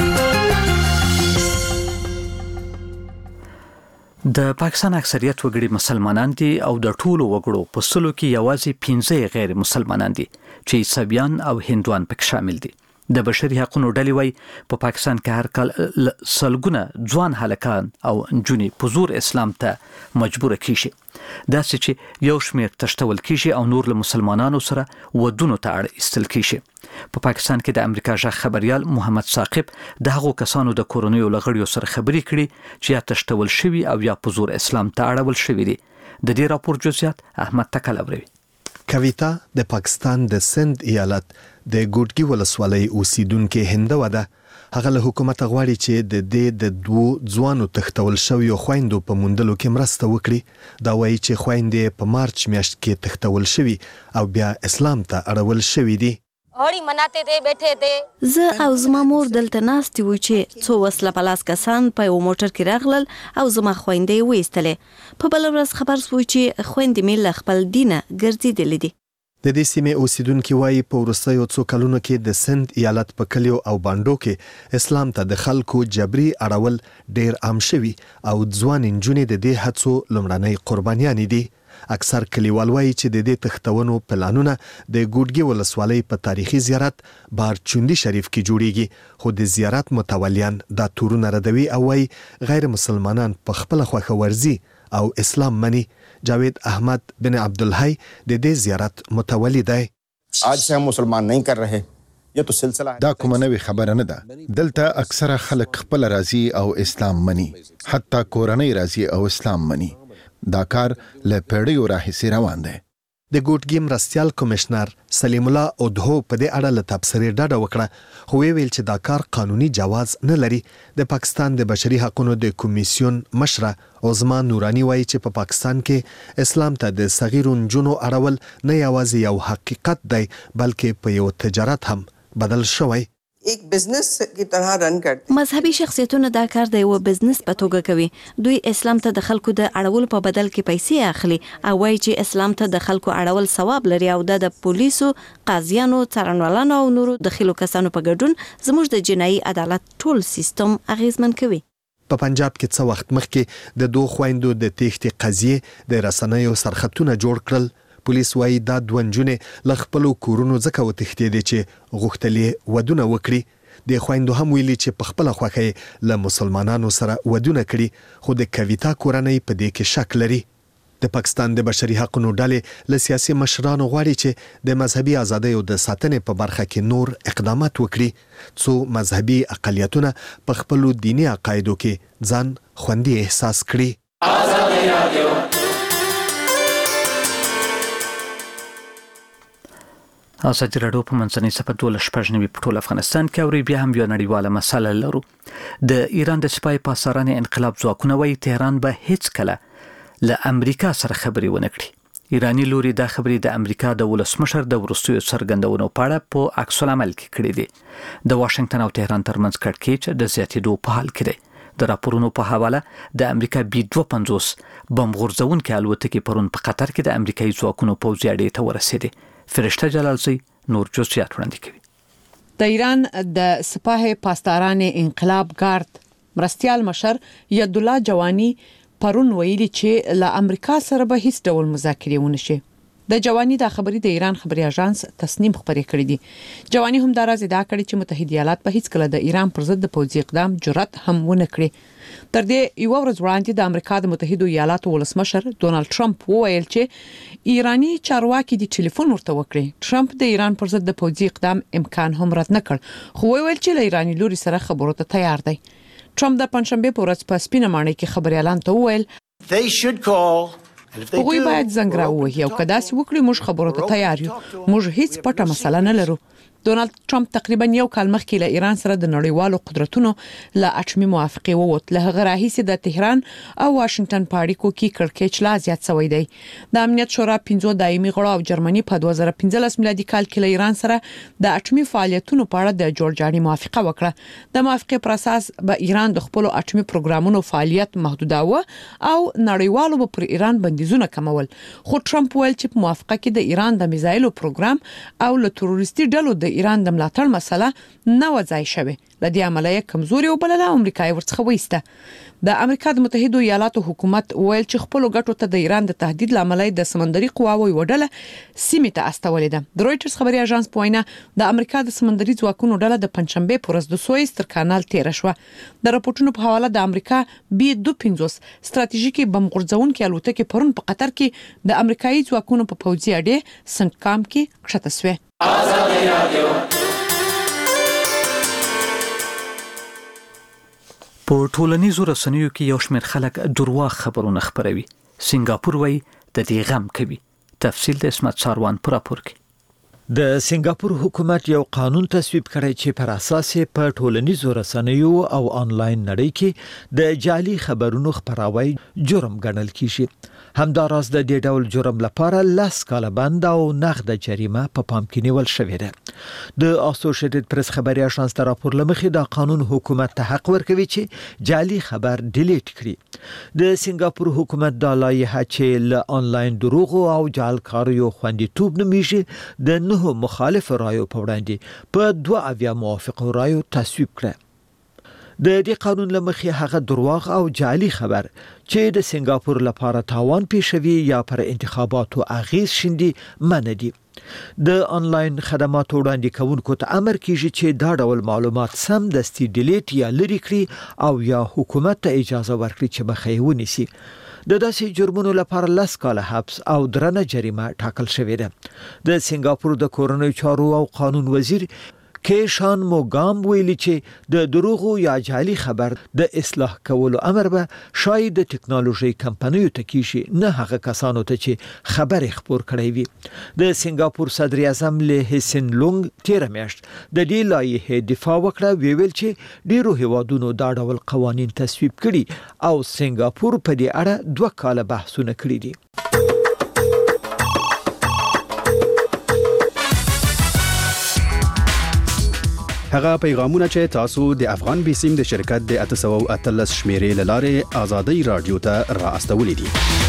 د پاکستان اکثریت وګړي مسلمانان دي او د ټولو وګړو په سلو کې یوازې پنځه غیر مسلمانان دي چې عیسویان او هندوان پکې شامل دي. د بشري حقوقو ډلې وايي په پا پاکستان کې هر کال سلګونه ځوان هلکان او نجونې په زور اسلام ته مجبور کیږي، داسې چې یو شمېر تشتول کیږي او نور له مسلمانانو سره ودونو ته اړ ایستل کیږي. په پاکستان کې د امریکا ژغ خبريال محمد ثاقب د هغو کسانو د کورونیو لغړیو سره خبرې کړي چې یا تشتول شوي او یا په زور اسلام ته اړول شوي دي. د دې راپور جزئیات احمد تکلوروي. کویتا د پاکستان د سند ایالت د ګوټګي ولسوالۍ اوسیدونکو هندوه ده. هغه له حکومت غواړي چې د دې د دوو ځوانو تختول شویو خويندو په موندلو کې مرسته وکړي. دا وایي چې خويندې په مارچ میاشت کې تختول شوي او بیا اسلام ته اړول شوي دي. هوري مناته دې بیٹھے دې زه او زما مور دلته ناستې و چې څو وسله پلاس کسان په یو موټر کې راغلل او زما خويندې وېستلې. په بل ورځ خبر شو چې خويندې مې له خپل دینه ګرځېدلې دي. د دې سیمې اوسیدونکو وايي په وروستیو څو کلونو کې د سند ایالت په کلیو او باندو کې اسلام ته د خلکو جبري اړول ډېر عام شوي او ځوان نجونې د دې هڅو لومړنۍ قربانیان دي. اکثر کلیوال وايي چې د دې تختونو پلانونه د ګوټګي ولسوالۍ په تاریخي زیارت بارچوندي شریف کې جوړیږي، خو د زیارت متولیان دا تورونه ردوي او وايي غیر مسلمانان په خپل خوښه ورزي او اسلام مني. جاوید احمد بن عبدالحی د دې زیارت متولی دی. آج سے هم مسلمان نہیں کر رہے یہ تو سلسلہ دا کومه نوې خبره نه ده. دلته اکثره خلک خپل راضي او اسلام مني، حتی کورنۍ راضي او اسلام مني. دا کار له پیړیو راهیسې روان دی. د ګوټګي مرستیال کمشنر سلیم الله اودهو په دې اړه له تبصرې ډډه وکړه، خو ویل چې دا کار قانوني جواز نه لري. د پاکستان د بشري حقوقو د کمیسیون مشره عظما نورانی وایي چې په پاکستان کې اسلام ته د صغیرو نجونو اړول نه یوازې یو حقیقت دی بلکې په یو تجارت هم بدل شوی. एक बिजनेस की तरह रन करते. مذهبي شخصیتونه دا کار د یو بزنس په توګه کوي. دوی اسلام ته د خلکو د اړول په بدل کې پیسې اخلي او وایي چې اسلام ته د خلکو اړول ثواب لري او د پولیسو، قاضیانو، څارنوالانو او نورو داخلو کسانو په ګډون زموږ د جنایي عدالت ټول سیستم اغیزمن کوي. په پنجاب کې څه وخت مخکې د دوه خويندو د تېښتې قضیې د رسنیو سرخطونه جوړ کړل. پولیس وايي دا دونجونه ل خپل کورونو ځکه وتښتېدې چې غوښتلې ودونه وکړي د خويندو هم ویلي چې په خپل خوخه له مسلمانانو سره ودونه کړي خو د کویتا کورنۍ په دې کې شک لري. د پاکستان د بشري حقوقو ډلې له سیاسي مشرانو غواړي چې د مذهبي ازادۍ او د ساتنې په برخه کې نور اقدامات وکړي څو مذهبي اقلیتونه په خپل دیني عقایدو کې ځان خوندي احساس کړي. آزادي رادیو آزادي رادیو په منځنۍ صفحه دوه شپږ نوي په ټول افغانستان کې اوري. بیا هم یو نړیواله مسله لرو. د ایران د سپای پاساران انقلاب ځواکونه وايي تهران به هیڅ کله له امریکا سره خبرې ونه کړي. ایرانی لوري دا خبرې د امریکا د ولسمشر د ورستیو څرګندونو په اړه په عکس العمل کې کړې دي. د واشنگټن او تهران ترمنځ کړکېچ د زیاتېدو په حال کې دی. د راپورونو په حواله د امریکا بي دوه پنځوس بم غورځونکې الوتکې پرون په قطر کې د امریکایي ځواکونو پوځي اډې ته ورسېدې. فرشته جلالزی نور جزئیات وړاندې کوي. د ایران د سپاه پاسداران انقلاب ګارد مرستيال مشر ید الله جوانی پرون ویلي چې له امریکا سره به هیڅ ډول مذاکرې ونه شي. د جوانی دا خبري د ایران خبري اژانس تصنیم خبري کړی دي. جوانی هم دا راز ادعا کړی چې متحده ایالات به هیڅ کله د ایران پر ضد د پوځي اقدام جرأت هم ونه کړي. تر دې یو ورځ وړاندې د امریکا د متحده ایالاتو ولسمشر ډونالد ټرمپ وویل چې ایرانی چارواکي د ټلیفون ورته وکړي. ټرمپ د ایران پر ضد د پوځي اقدام امکان هم رد نه کړ خو ویل چې له ایرانی لوري سره خبرو ته تیار دی. ټرمپ د پنځشنبه په ورځ په سپینه ماڼۍ کې خبريالان ته وویل they should call هغوی باید زنګ راووهي او که داسې وکړي موږ خبرو ته تیار یو. موږ هیڅ پټه مسله نه لرو. ډونالد ټرمپ تقریبا یو کال مخکې له ایران سره د نړیوالو قدرتونو له اټومي موافقه ووت. له هغه راهیسې د تهران او واشنگټن په اړیکو کې کړکېچ لا زیات شوی دی. د امنیت شورا پنځو دایمي غړو او جرمني په دوه زره پنځلس میلادي کال کې له ایران سره د اټومي فعالیتونو په اړه د جوړجاړي موافقه وکړه. د موافقه پر اساس به ایران د خپل اټومي پروګرامونو فعالیت محدوداوه او نړیوالو به پر ایران بندیزونه کمول. خو ټرمپ ویل چې په موافقه کې د ایران د میزایلو پروګرام او له تروریستي ډلو د ایران د ملاتړ مسله نه وځای شوه. لدې عملیه کمزوري او بلله امریکای ورڅخه وېسته. د امریکا د متحده ایالاتو حکومت ویل چې خپل ګټو ته د ایران د تهدید لامل د سمندري قواوو وډله سیمه ته استولې ده. د رويټرز خبري اژانس په وینا د امریکا د سمندري ځواکونو ډله د پنځشنبه پر ورځ د سويس تر کانال تیر شو. د راپورټونو په حواله د امریکا بي دوه پنځوس ستراتیژیکي بم غورځونکې الوتکې پرون په قطر کې د امریکایي ځواکونو په پوځي اډې سنټکام کې کښته شوه. آزادي رادیو په ټولنیزو رسنیو کې یو شمېر خلک درواغ خبرونه خپروي. سنگاپور وایي د دې غم کوي. تفصیل د اسمت ساروان پر راپور کې. د سنگاپور حکومت یو قانون تصویب کړی چې پر اساس په ټولنیزو رسنیو او انلاین نړۍ کې د جعلي خبرونو خپراوی جرم ګڼل کیږي. همداراز د دې ډول جرم لپاره لاس کاله بند او نقد جریمه په پام کې نیول شوې ده. د اسوسییټډ پریس خبري اژانس تر راپور لمخې دا قانون حکومت ته حق ورکوي چې جعلي خبر ډیلیټ کړي. د سنگاپور حکومت د لایحه چې ل انلاین دروغ او جعلکاریو خوندیتوب نومیږي د نه مخالف رایو په وړاندې په دوه اویا موافقو رایو تصویب کړه. د دې قانون لمخې هغه درواغ او جعلي خبر چې د سنگاپور لپاره تاوان پیښوي یا پر انتخاباتو اغیز شیندي منع دي. د انلاین خدماتو وړاندې کوونکو ته امر کیږي چې دا ډول معلومات سم دستي ډیلیټ یا لري کړي او یا حکومت ته اجازه ورکړي چې مخه ونیسي. د داسې جرمونو لپاره لاس کاله حبس او درنه جریمه ټاکل شوې ده. د سنگاپور د کورنۍ چارو او قانون وزیر کیشان موګام ویلي چې د دروغ یا جعلي خبر د اصلاح کولو امر به شاید د ټکنالوژي کمپنیو ته کیږي نه هغه کسانو ته چې خبرې خبر کړي وي. د سنگاپور صدر اعظم له هسن لونګ تیر میاشت د دې لایحې دفاع وکړه ویل چې ډیرو هیوادونو دا ډول قوانين تصویب کړي او سنگاپور په دې اړه دوه کاله بحثونه کړي دي. هغه پیغامونه چې تاسو د افغان بیسیم د شرکت د اته سوه او اتلس شمیرې لاره آزادي رادیو ته را استولې دي.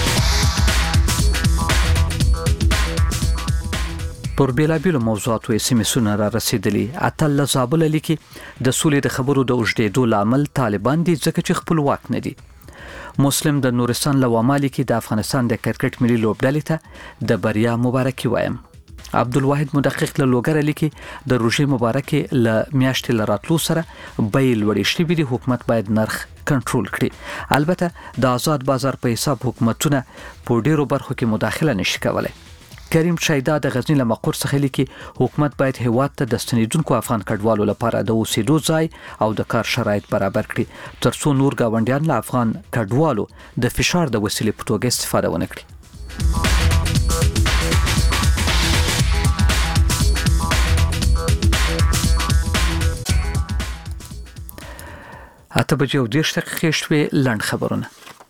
پر بیلابیلو موضوعاتو اس ام اسونه را رسیدلی. اتل زابل لیکي د سولې د خبرو د اوږدېدو لامل طالبان دي ځکه چې خپلواک نه دي. مسلم د نورستان لوامالي کې د افغانستان د کرکټ ملي لوبډلې ته د بریا مبارکي وایم. عبدالواحد مدقق له لوګر لیکي د روژې مبارکي له میاشتې لراتلو سره بیل وړي شوی دی، حکومت باید نرخ کنټرول کړي. البته د آزاد بازار په حساب حکومتونه په ډیرو برخو کې مداخله نشي کولای. کریم شایدا د غزنی له مقر څخه لیکي حکومت باید هیواد ته د ستنیدونکو افغان کډوالو لپاره د اوسېدو ځای او د کار شرایط برابر کړي ترڅو نور گاونډیان له افغان کډوالو د فشار د وسیلې په توګه استفاده ونه کړي. اته بجې او دېرش دقیقې شوې. لنډ خبرونه.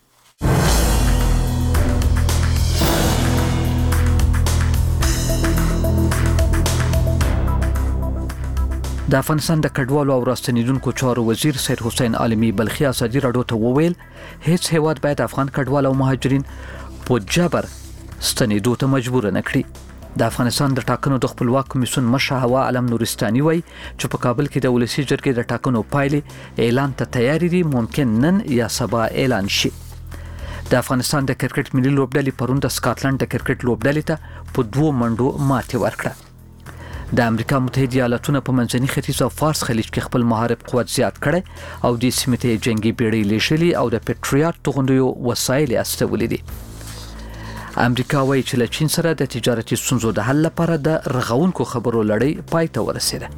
د افغانستان د کډوالو او راستنیدونکو چارو وزیر سید حسین عالمی بلخی ازادي راډیو ته وویل هیڅ هیواد باید افغان کډوال او مهاجرین په جبر ستنیدو ته مجبور نه کړي. د افغانستان د ټاکنو د خپلواک کمیسیون مشر هوا علم نورستاني وایي چې په کابل کې د ولسی جرګې د ټاکنو پایلې اعلان ته تیاری دي، ممکن نن یا سبا اعلان شي. د افغانستان د کرکټ ملي لوبډلې پرون د سکاټلند د کرکټ لوبډلې ته په دوه منډو ماتې ورکړه. د امریکا متحده ایالاتونو په منځني ختیځ او فارس خلیج کې خپل محارب قوت زیات کړي او د سیمې ته جنگي بیړۍ لیږلي او د پټریاټ توغندیو وسایل استولې دي. امریکا وايي چې له چین سره د تجارتي ستونزو د حل لپاره د رغونکو خبرو لړۍ پای ته ورسېده.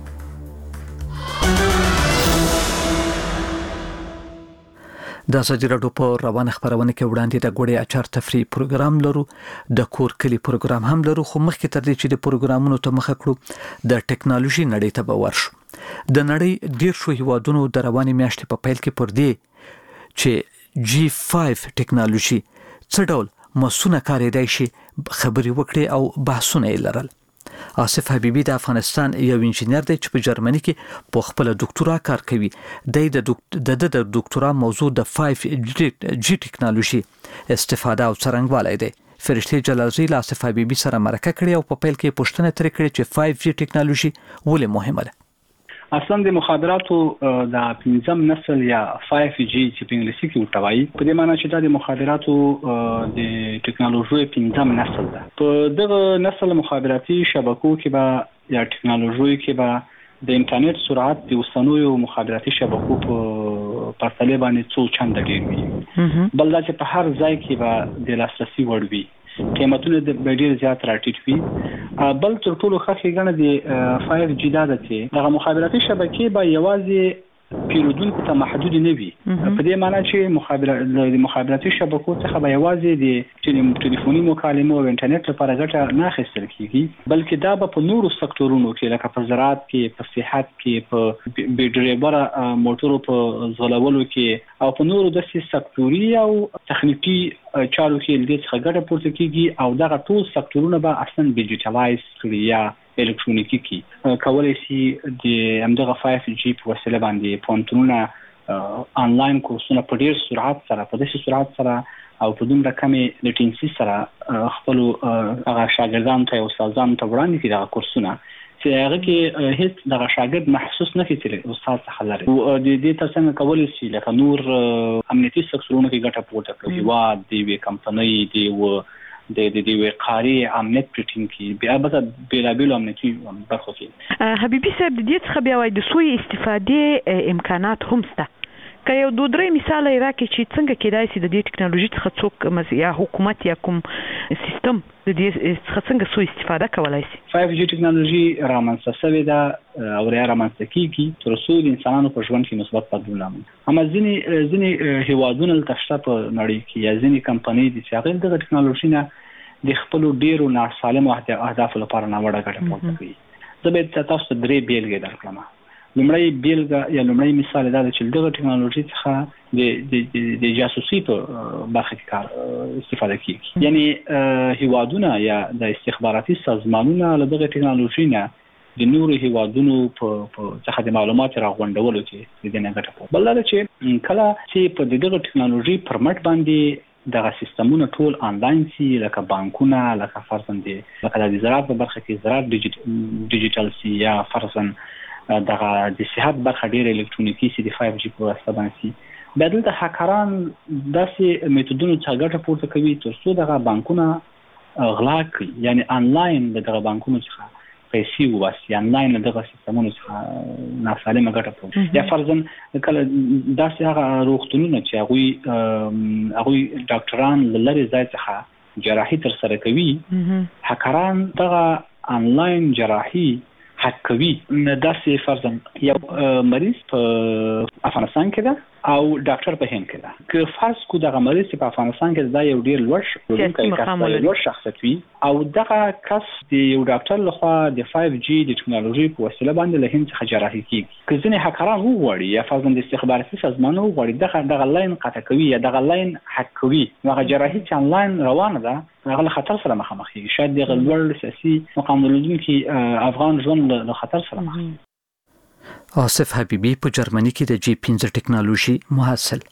د ازادي راډیو په روانه خبرونه کې وړاندې د ګوړې اچار تفریح پروګرام لرو، د کور کلی پروګرام هم لرو، خو مخکې تر دې چې د پروګرامونو ته مخه کړو د ټکنالوژي نړۍ ته به ورشو. د نړۍ ډیر شو هیوادونو د روانې میاشتې په پیل کې پر دې چې جی پنځه ټکنالوژي څه ډول مسونه کارېدای شي خبرې وکړي او بحثونه یې لرل. آصف حبیبی د افغانستان یو انجینر دی چې په جرمني کې په خپل ډاکټورا کار کوي. د د د ډاکټورا موضوع د فایو جی ټکنالوژي استفاده او څرنګوالی دی. فرشتي جلالزی له آصف حبیبی سره مرکه کړې او په پیل کې پوښتنه ترې کړې چې فایو جی ټکنالوژي ولې مهمه ده. اصلا د مخابراتو د پنځم نسل یا فایو جی چې په انګلیسي کې ورته وایي، په دې معنی چې دا د مخابراتو د ټکنالوژي پنځم نسل ده. په دغه نسل مخابراتي شبکو کې به یا ټکنالوژي کې به د انټرنیټ سرعت د اوسنیو مخابراتي شبکو په پرتله باندې څو چنده ډیر وي. بل دا چې په هر ځای کې به د لاسرسي وړ وي، قیمتونه د ډیر زیات راټیټ وي. بل تر ټولو ښه ګڼه د فایو جی دا ده چې دغه مخابراتي شبکې به یوازې پیرودونکو ته محدود نه وي. په دې معنی چې مخابرات د مخابراتي شبکو څخه به یوازې د ټلیفوني مکالمو او انټرنیټ لپاره ګټه نه اخیستل کیږي، بلکې دا به په نورو سکتورونو کې لکه په زراعت کې، په صحت کې، په بې ډرایوره موټرو په ځغلولو کې او په نورو داسې سکتوري او تخنیکی چارو کې له دې څخه ګټه پورته کیږي او دغه ټول سکتورونه به اصلا ډیجیټلایز کړي یا الکترونیکی کی کولای شي د همدغه فایو جی په وسیله باندې پونتونه آنلاین کورسونه په ډیر سرعت سره په داسې سرعت سره او په دومره کمې لیټنسي سره خپل هغه شاګردانو ته او استادانو ته وړاندې کړي دغه کورسونه چې هغه کې هیڅ دغه شاګرد محسوس نه کړي چې استاد څخه لري. او د دې ترڅنګ کولای شي لکه نور امنیتي سکتورونو کې ګټه پورته کړي، وا د وی کمپنۍ دی و د د د وقاری امنیت پرټینګ کی بیا به بیل بیل امنیتي برخو کې. حبیبي صاحب د دې څخه بیا وای د سوی استفاده امکانات هم شته. که یو دوه درې مثال راکړي چې څنګه کېدای شي د دې ټکنالوژي څخه څوک یا حکومت یا کوم سیستم د دې څخه څنګه سوی استفاده کولای شي. فایو جی ټکنالوژي رامنځته شوې ده او یا رامنځته کیږي تر څو د انسانانو په ژوند کې مثبت بدلون رامنځته. اما ځینې ځینې هیوادونو تشته په نړۍ کې یا ځینې کمپنۍ دي چې هغه دغه ټکنالوژي نه د خپل ډیرو ناسالم اهداف لپاره نه وړه ګټه پورته کوي. زه به تاسو ته درې بیلګې درکړم. لومړی بیلګه یا لومړی مثال دا چې دغه ټکنالوژي څخه د د جاسوسي په برخه کې کار استفاده کیږي. یعنی هیوادونه یا د استخباراتي سازمانونه له دغه ټکنالوژي نه د نورو هیوادونو په څخه د معلومات راغونډولو کې د نه ګټه پورته. بل دا چې کله چې په دغه ټکنالوژي پر مټ باندې دغه سیستمونه ټول آنلاین سي، لکه بانکونه، لکه فرضاً لکه د زراعت په برخه کې زراعت ډیجیټل سي یا فرضاً دغه د صحت برخه ډیر الکترونیکی سي د فایو جی په واسطه باندې بدل د هکران داسې میتودونو څخه ګټه پورته کوي ترڅو دغه بانکونه غلا کوي، یعنی انلاین دغه بانکونو څخه پیسې وباسي، انلاین دغه سیستمونو څخه ناسالمه ګټه پورته. یا فرضاً کله داسې هغه روغتونونه چې هغوی هغوی ډاکټران له لرې ځای څخه جراحي ترسره کوي، هکران دغه انلاین جراحي حق کوي. داسې فرضاً یو مریض په افغانستان کې ده او ډاکټر په هند کې ده، که فرض کو دغه مریض په افغانستان کې دا یو ډیر لوړ لوړ شخصیت وي او دغه کس د یو ډاکټر لخوا د فایو جی د ټکنالوژي په وسیله باندې له هند څخه جراحي کیږي، که ځینې هکران وغواړي یا فرضاً د استخباراتي سازمان وغواړي دغه دغه لاین قطع کوي یا دغه لاین حق کوي، هغه جراحي چې انلاین روانه ده هغه له خطر سره مخامخ کیږي. شاید دغه لوړ سیاسي مقام لرونکي افغان ژوند له خطر سره مخ. آصف حبیبی په جرمني کې د جی پنځه ټکنالوژي محصل.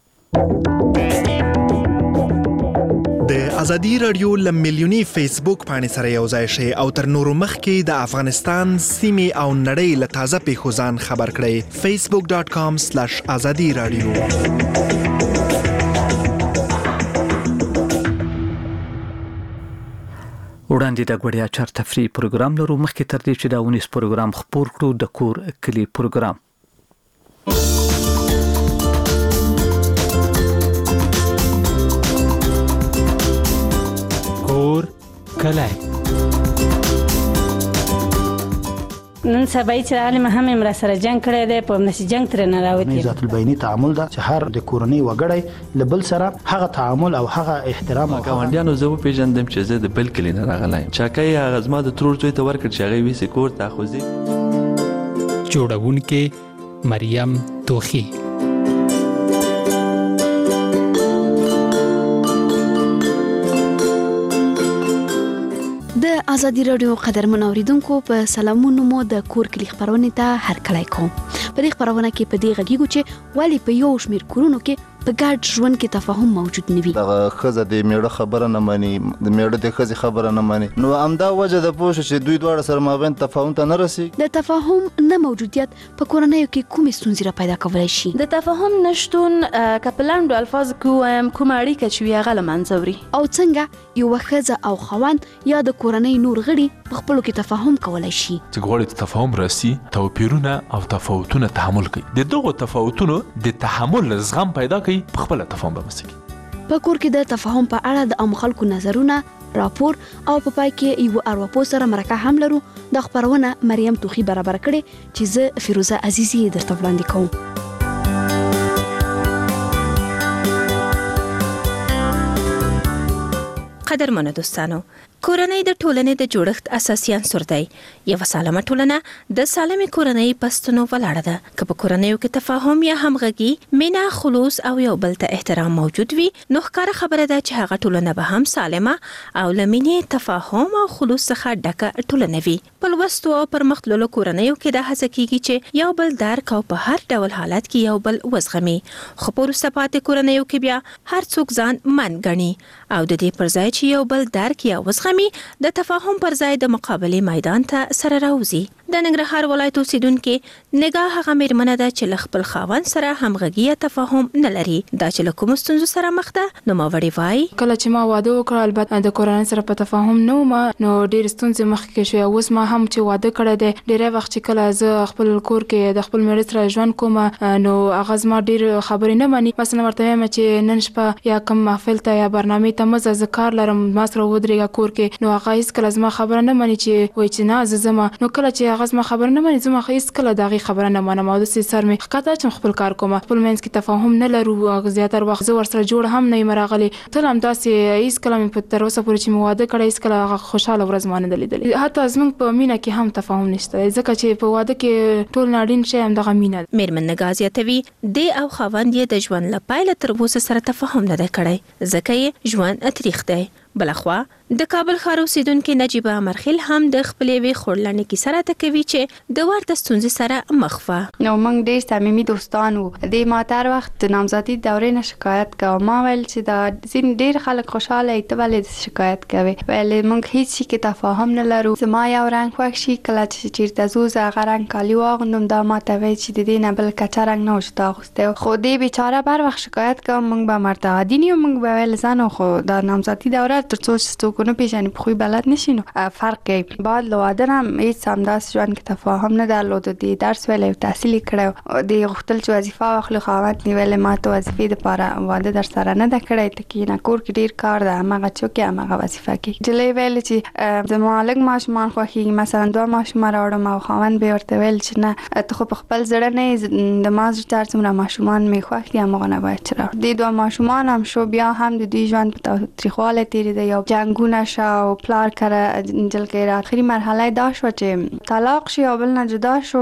د ازادي رادیو ل ملیونی فیسبوک باندې سره یو ځای شي او تر نورو مخکې د افغانستان سیمې او نړۍ له تازه پیښو ځان خبر کړئ. facebook dot com slash azadi radio. وړاندې د غوړیا چار تفریح پروګرام لرو، مخکې تر دې چې دا ونیس پروګرام خپور کړو د کور کلی پروګرام. کور کلی نن سبا چې عالم هم امر سره جنگ کړی دی، په نشي جنگ تر نه راوتی. ذات البینی تعامل دا چې هر د کورنۍ وګړی لبل سره هغه تعامل او هغه احترام او ګاونډیانو زه په پیژندم چې زه د بل کلی نه راغلی چاکای هغه زما د ترور زوی ته ورکړ چې هغه وی سکور ته خوځي. جوړونکې مریم توخی. د ازادي رادیو قدرمن اوریدونکو په سلامونو مو د کور کلی خبرونه ته هر کله کوم. په دې خبرونه کې په دې غږیږو چې ولی په یو شمیر کورونو کې په ګډ ژوند کې تفاهم موجود نه وي. دغه خزه د میړه خبره نه مانی، د میړه د خزه خبره نه مانی، نو امدا وجه د پوښ چې دوی دواړه سره مابین تفاهم ته نه رسي. د تفاهم نه موجودیت په کورنۍ کې کومې ستونزې را پیدا کولای شي؟ د تفاهم نشټون کپلاندو الفاظ کوم کوم اړیکه چې وی غل منځوري او څنګه یو خزه او خوند یا د کورنۍ نور غړي په خپل کې تفاهم کولای شي. چې غوړي تفاهم راسي توپیرونه او تفاوتونه تحمل کوي. د دغه تفاوتونو د تحمل زغم پیدا کوي په خپل تفاهم به مسکی. په کور کې د تفاهم په اړه د عام خلکو نظرونه راپور او په پای کې یو ارواپو سره مرکه هم لرو. د خبرونه مریم توخی برابر کړي چې زه فیروزه عزیزی درته وړاندې کوم. قدرمنو دوستانو، کورنۍ د ټولنې د جوړښت اساسي عنصر دی. یو سالمه ټولنه د سالمې کورنۍ پستونو ولاړه ده. که په کورنۍ کې تفاهم یا همغږي، مینا، خلوص او یو بل ته احترام موجود وي، نو ښکاره خبره ده چې هغه ټولنه به هم سالمه او لمنې تفاهم او خلوص څخه ډکه ټولنه وي. په لوستو او پرمختللو کورنۍ کې دا هڅه کیږي چې یو بل درک او په هر ډول حالت کې یو بل وزغمي. خو په وروسته پاتې کورنۍ کې بیا هر څوک ځان من ګڼي او د دې پر ځای چې یو بل درک یا وزغمي د تفاهم پر ځای د مقابله میدان ته سره راوځي. د ننګرهار ولایت اوسیدونکو نگاه هغه میرمنه ده چې خپل خاوند سره همغږي یا تفاهم نه لري. دا چې له کوم ستونزو سره مخ ده، نو ما وړي وای کله چې ما واده وکړ البته د کورنۍ سره په تفاهم نو ما نو ډېر ستونزې مخ کې شوې. اوس ما هم چې واده کړی دی، ډېر وخت چې کله زه خپل کور کې د خپل میړه سره ژوند کوم، نو هغه زما ډېر خبرې نه مانی. مثلا ورته وایم چې نن شپه یا کوم محفل ته یا برنامه ته مزه ذکر لرم، ما سره ودرېږه کور کې، نو هغه هیڅ کله زما خبره نه مانی چې وای چې نه زما. نو کله چې هغه زما خبره نه مانی، زما هیڅ کله دغه خبره نه مانم او د سر مې ښکته چې خپل کار کوم. خپل منځ کې تفاهم نه لرو، زیاتره وخت زه ورسره جوړ هم نه یم راغلی. ټول هم داسې هیڅ کله مې په تر اوسه پورې چې مې واده کړی هیڅ کله هغه خوشاله ورځ ما نه ده لیدلې. حتی زموږ په مینه کې هم تفاهم نشته، ځکه چې په واده کې ټول اړین شی هم دغه مینه ده. میرمن نگاه زیاتوي د او خوند یې د ژوند له پایله تر اوسه سره تفاهم نه ده کړی، ځکه یې ژوند اتریخ دی. بلخوا د کابل ښار اوسیدونکو نجیبه امرخیل هم د خپلې وی خورلنې کې سره تکوي چې د ورته ستونزې سره مخ وه. نو موږ ډېر صمیمي دوستان وو. د ما تر وخت د نامزادي دورې نه شکایت کوم. ما ویل چې دا ځین ډېر خلک خوشاله ای ته ولې شکایت کوي. ویل موږ هیڅ شي کې تفاهم نه لرو. زما یو رنګ خوښ شي کله چې چیرته زو زه هغه رنګ کالي واغوندم دا ما ته وایي چې د دې نه بل کچه رنګ نه وشته اغوستی. خو دې بیچاره بر وخت شکایت کوم. موږ به مرته عادي نه یو. موږ به ویل زنو خو دا نامزادي دوره تر څو چې څوک ونه پېژني په خوی بلد نشي نو فرق کوي. بعد له واده نه هم هېڅ همداسې ژوند کې تفاهم نه درلود. د درس ویلی تحصیل یې کړی. د غوښتل چې وظیفه واخلي خاوند نیولې ما ته وظیفې دپاره واده در سره نه ده کړی. ته کښېنه کور کې ډېر کار ده همغه چوکې همغه وظیفه کوي. نجلۍ ویلې چې زما لږ ماشومان خوښېږي مثلا دوه ماشومان راوړم او خاوند به یې ورته ویل چې نه ته خو په خپل زړه نه یې د ما زړه ته هر څومره ماشومان مې خوښ دي همغه نه باید چې راوړم. دې دوه ماشومان هم شو بیا هم د دوی ژوند په تاوتریخوالی تېرېده. یو جنګونه شه او پلار کره نجلۍ را آخري مرحله دا شوه چې طلاق شي او بل نه جدا شو.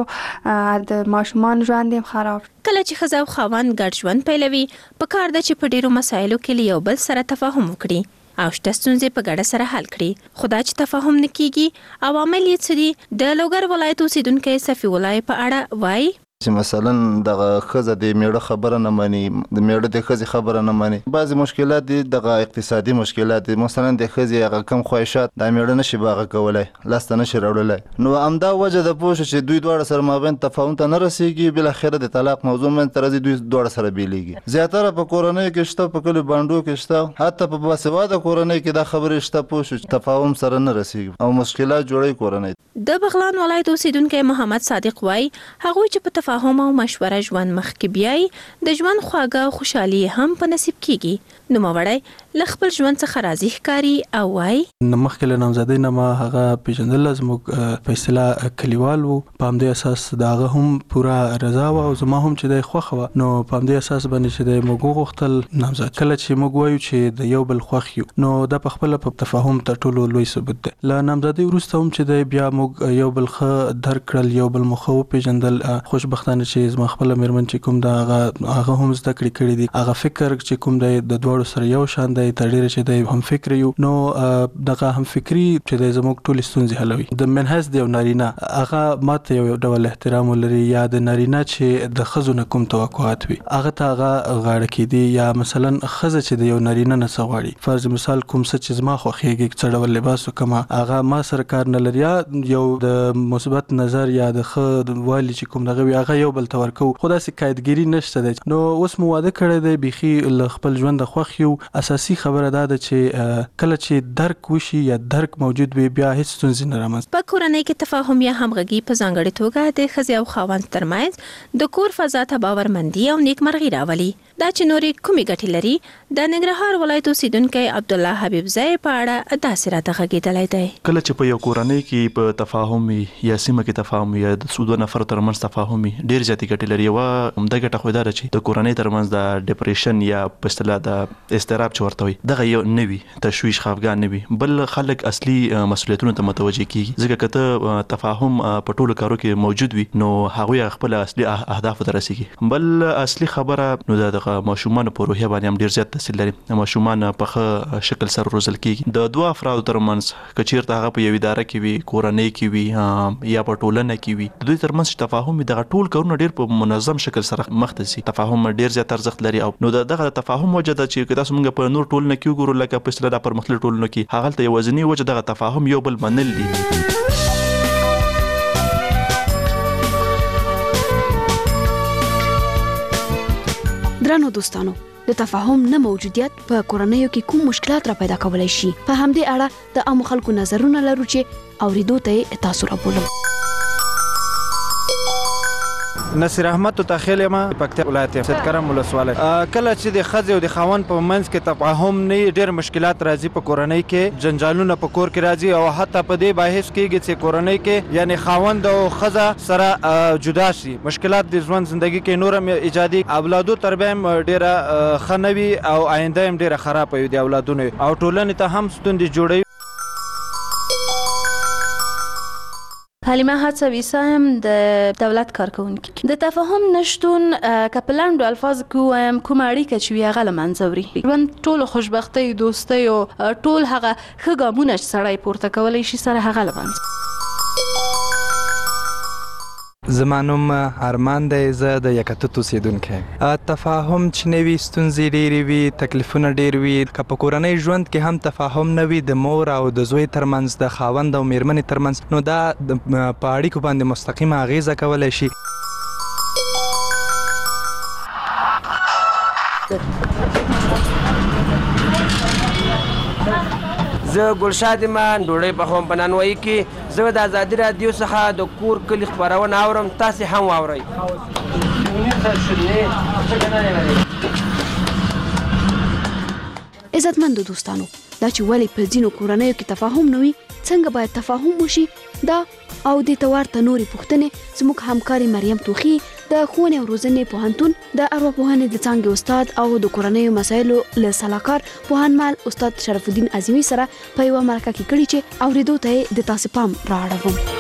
د ماشومان ژوند یې خراب. کله چې ښځه او خاوند ګډ ژوند پیلوي په کار ده چې په ډیرو مسایلو کې له یو بل سره تفاهم وکړي او شته ستونزې په ګډه سره حل کړي. خو دا چې تفاهم نه کیږي عوامل یې څه دي؟ د لوګر ولایت اوسیدونکی صفي الله په اړه وایي چې مثلا دغه ښځه د میړه خبره نه مني، د میړه د ښځې خبره نه مني. بعضې مشکلات دي دغه اقتصادي مشکلات دي. مثلا د ښځې هغه کم خواهشات د میړه نشي به هغه کولی، لاسته نشي راوړلی. نو همدا وجه د پوه شو چې دوی دواړه سره مابین تفاهم ته نه رسېږي. بالاخره د طلاق موضوع منځ ته راځي، دوی دواړه سره بیلیږي. زیاتره په کورنیو کې شته، په کلیو بانډو کې شته، حتی په باسواده کورنۍ کې دا خبرې شته. پوه شو چې تفاهم سره نه رسېږي او مشکلات جوړوي کورنۍ. د بغلان ولایت اوسیدونکی محمد صادق وایي هغوی چې په تفاهم او مشوره ژوند مخکې بیایي د ژوند خواږه او خوشحالي هم په نصیب کیږي. نوموړی له خپل ژوند څخه راضي ښکاري او وایي مخکې له نامزادۍ نه ما هغه پېژندله، زموږ په اصطلاح کلیوال وو. په همدې اساس د هغه هم پوره رضا وه او زما هم چې دی خوښه وه. نو په همدې اساس باندې چې دی موږ وغوښتل نامزاد. کله چې موږ وایو چې د یو بل خوښ یو نو دا په خپله په تفاهم تر ټولو لوی ثبوت دی. له نامزادۍ وروسته هم چې دی بیا موږ یو بل ښه درک کړل، یو بل مو ښه وپېژندل. خوشبختانه چې زما خپله مېرمن چې کوم ده هغه هغه هم زده کړې کړي دي. هغه فکر چې کوم دی د دواړو سره یو شان دی، تر ډېره چې دی هم فکر یو. نو دغه هم فکري چې دی زموږ ټولې ستونزې حلوي. د منحص دی یو نارینه هغه ماته یو ډول احترام ولري، یا د نارینه چې د ښځو نه کوم توقعات وي هغه ته هغه غاړه کېدي. یا مثلا ښځه چې د یو نارینه نه څه غواړي، فرض مثال کوم څه چې زما خوښېږي، څه ډول لباس وکړمه، هغه ما سره کار نه لري. یا یو د مثبت نظر یا د ښه والي چې کوم دغه وي هغه یو بل ته ورکوو. خو داسې قاعدګیري نشته دی. نو اوس مو واده کړی دی، بیخي له خپل ژونده خوښ یو. اساسي خبره دا ده چې کله چې درک وشي یا درک موجود وي بیا هیڅ ستونزې نه رامنځته. په کورنۍ کې تفاهم یا همغږي په ځانګړې توګه د ښځې او خاوند ترمنځ د کور فضا ته باورمندي او نیکمرغي راولي. دا چې نورې کومې ګټې لري د ننګرهار ولایت اوسیدونکی عبدالله حبیبزی په اړه داسې راته غږېدلی دی. کله چې په یو کورنۍ کې په تفاهم وي یا سیمه کې تفاهم وي یا د څو دوه نفرو ترمنځ تفاهم وي ډېر زیاتې ګټې لري. یوه همدا ګټه خو دا ده چې د کورنۍ ترمنځ د ډپریشن یا په اصطلاح د اضطراب چې ورته وي دغه یو نه وي، تشویش خفګان نه وي. بل خلک اصلي مسؤلیتونو ته متوجه کیږي. ځکه که ته تفاهم په ټولو کارو کې موجود وي نو هغوی خپل اصلي اهدافو ته رسیږي. بل اصلي خبره نو د ماشومانو په روحیه باندې هم ډېر زیات تاثیر لري. ماشومان په ښه شکل سره روزل کیږي. د دوه افرادو ترمنځ که چېرته هغه په یو اداره کې وي، کورنۍ کې وي یا په ټولنه کې وي، د دوی ترمنځ چې تفاهم وي دغه ټول کارونه ډېر په منظم شکل سره مخته ځي. تفاهم ډېر زیات ارزښت لري. او نو دغه تفاهم وجه ده چې تاسو موږ په نور ټولنه کې وګورو لکه په اصطلاح د پرمختللو ټولنو کې هغلته یوازینۍ وجه دغه تفاهم یو بل منل دي. درنو دوستانو، د تفاهم نه موجودیت په کورنیو کې کوم مشکلات را پیدا کولای شي؟ په همدې اړه د عامو خلکو نظرونه لرو چې اوریدو ته تاسو را بولو. نصیر احمد تخیل ما پکتیا ولایت ستکرم ولسوالی. کله چې د ښځې او د خاوند په منځ کې تفاهم نه ډېر مشکلات راځي. په کورنۍ کې جنجالونه په کور کې راځي او حتی په دې باعث کېږي چې کورنۍ کې یعنی خاوند او ښځه سره جدا شي. مشکلات د ژوند زندگی کې نور هم ایجادي. اولادو تربیه هم ډېره ښه نه وي او آینده هم ډېره خرابه وي د اولادونو او ټولنې ته هم ستونزې جوړوي. حلیمه هڅوي سایم د دولت کارکونکي د تفاهم نشتون که په لنډو الفاظو کې ووایم کومه اړیکه چې وي هغه له منځه وړي. ژوند ټولو خوشبختۍ دوستۍ او ټول هغه ښه ګامونه چې سړی پورته کولی شي سره هغه له منځه. زما نوم ارمان دی، زه د یکتوت اوسېدونکی. تفاهم چې نه وي ستونزې ډېرې وي، تکلیفونه ډېر وي. که په کورنۍ ژوند کې هم تفاهم نه وي د مور او د زوی ترمنځ، د خاوند او میرمنې ترمنځ، نو دا په اړیکو باندې مستقیمه اغیزه کولی شي. زه ګلشاد ایمان ډوډۍ پخوم په نانوایي کې. زه د ازادي راډیو څخه د کور کلي خپرونه اورم، تاسې هم واورئ. عزتمندو دوستانو، دا چې ولې په ځینو کورنیو کې تفاهم نه وي، څنګه باید تفاهم وشي، دا او دې ته ورته نورې پوښتنې زموږ همکارې مریم توخي د ښوونې او روزنې پوهنتون د ارواپوهنې د څانګې استاد او د کورنیو مسایلو له سلاکار پوهنمل استاد شرف الدین عظیمي سره په یوه مرکه کې کړي چې اورېدو ته یې د تاسې پام رااړوم.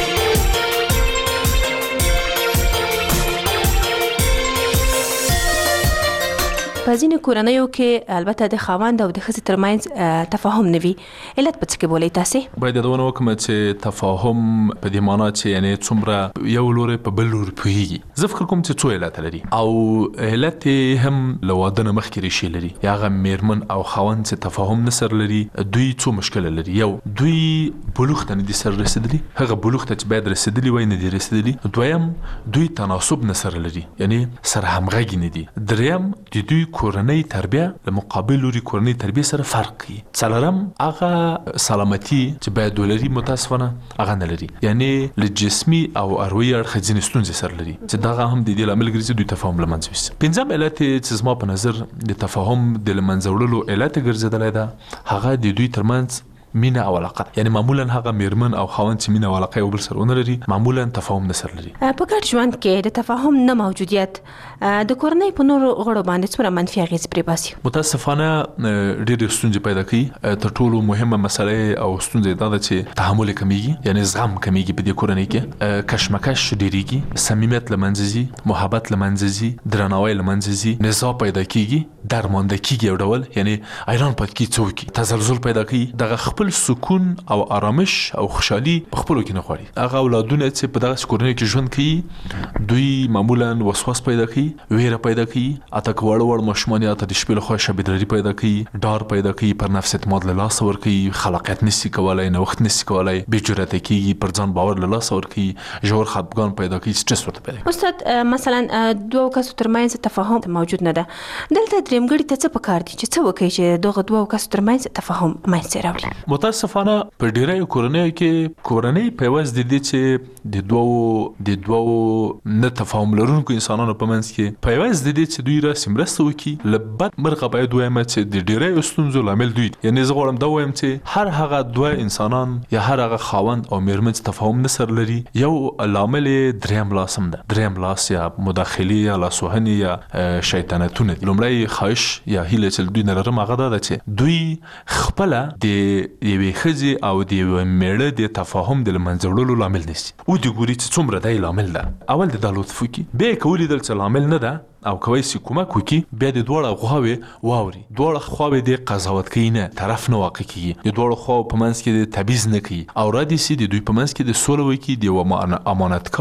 په ځینې کورنیو کې البته د خاوند او د ښځې ترمنځ تفاهم نه وي. علت په څه کې بولئ تاسې؟ باید یادونه وکړم چې تفاهم په دې معنا چې یعنې څومره یو لوری په بل لوري پوهېږي. زه فکر کوم چې څو علته لري او علت یې هم له واده نه مخکې ریښې لري. یا هغه میرمن او خاوند چې تفاهم نه سره لري، دوی څو مشکله لري. یو، دوی بلوغ ته نه دي سره رسېدلي، هغه بلوغ ته چې باید رسېدلي وای نه دي رسېدلي. دویم، دوی تناسب نه سره لري، یعنې سره همغږي نه دي. دریم، د دوی کورنۍ تربیه له مقابل لوري کورنۍ تربیه سره فرق کوي. څلورم، هغه سلامتي چې باید ولري متاسفانه هغه نه لري، یعنې له جسمي او اروایي اړخه ځینې ستونزې سره لري چې دغه هم د دې لامل ګرځي دوی تفاهم له منځه یوسي. پنځم علت چې زما په نظر د تفاهم د له منځه وړلو علت ګرځېدلی ده، هغه د دوی ترمنځ مینه او علاقه. یعنی معمولا هغه میرمن او خاوند چې مینه او علاقه یو بل سره ونه لري، معمولا تفاهم نه سره لري. په ګډ ژوند کې د تفاهم نه موجودیت د کورنۍ په نورو غړو باندې څومره منفي اغېزې پرې باسي؟ متاسفانه ډېرې ستونزې پیدا کوي. تر ټولو مهمه مسله او ستونزه دا ده چې تحمل کمیږي، یعنی زغم کمیږي په دې کورنۍ کې. کشمکش ډېریږي، صمیمیت له منځه ځي، محبت له منځه ځي، درناوی له منځه ځي، نزاع پیدا کیږي، درمانده کیږي یو ډول، یعنی ایران پد کی څوک تزلزل پیدا کوي. دغه خپل سکون او آرامش او خوشحالي په خپلو کې نه غواړي. هغه اولادونه چې په دغه کورنۍ کې ژوند کوي، دوی معمولا وسواس پیدا کوي، ویره پیدا کوي، اته وړ وړ ماشومان اته د شپې لخوا شبیدري پیدا کوي، ډار پیدا کوي، پر نفس اعتماد له لاسه ورکوي، خلاقیت نشي کولای، نوښت نشي کولای، بې جرأته کیږي، پر ځان باور له لاسه ورکوي، ژور خپګان پیدا کوي، سټرس ورته پیدا کوي. استاد، مثلا دوه کسو ترمنځ تفاهم موجود نه ده، دلته درېمګړي ته څه پکار دي چې څه وکړي چې دغه دوه کسو ترمنځ تفاهم منځته راوړي؟ متاسفانه په ډیری کورنیو کې کورنۍ په عوض د دې چې د دوو د دوو نه تفاهم لرونکو انسانانو په منځ کې په عوض د دې چې دوی راسي مرسته وکړي، له بد مرغه باید ووایم چې د ډیری ستونزو لامل دوی. یعنې زه غواړم دا ووایم چې هر هغه دوه انسانان یا هر هغه خاوند او میرمن چې تفاهم نه سره لري، یو لامل یې دریم لاس هم ده. دریم لاس یا مداخلې یا لاسوهنې یا شیطنتونه. لومړی خواهش یا هیله چې دوی نه لرم هغه دا ده چې دوی خپله د یوې ښځې او د یوې میړه د تفاهم د له منځه وړلو لامل نیسي. وګوري چې څومره دی لامل ده. اول د دا لطف وکړي، بیا یې که ولیدل چې لامل نه ده او کوی سي کومک وکړي، بیا د دواړه خواوې واوري. دواړه خواوې د قضاوت کوي نه، طرف نه واقع کیږي. د دواړو خواو په منځ کې د تبعیض نه کوي او را دي سي د دوی په منځ کې د سوله وکړي، د یو امانتکار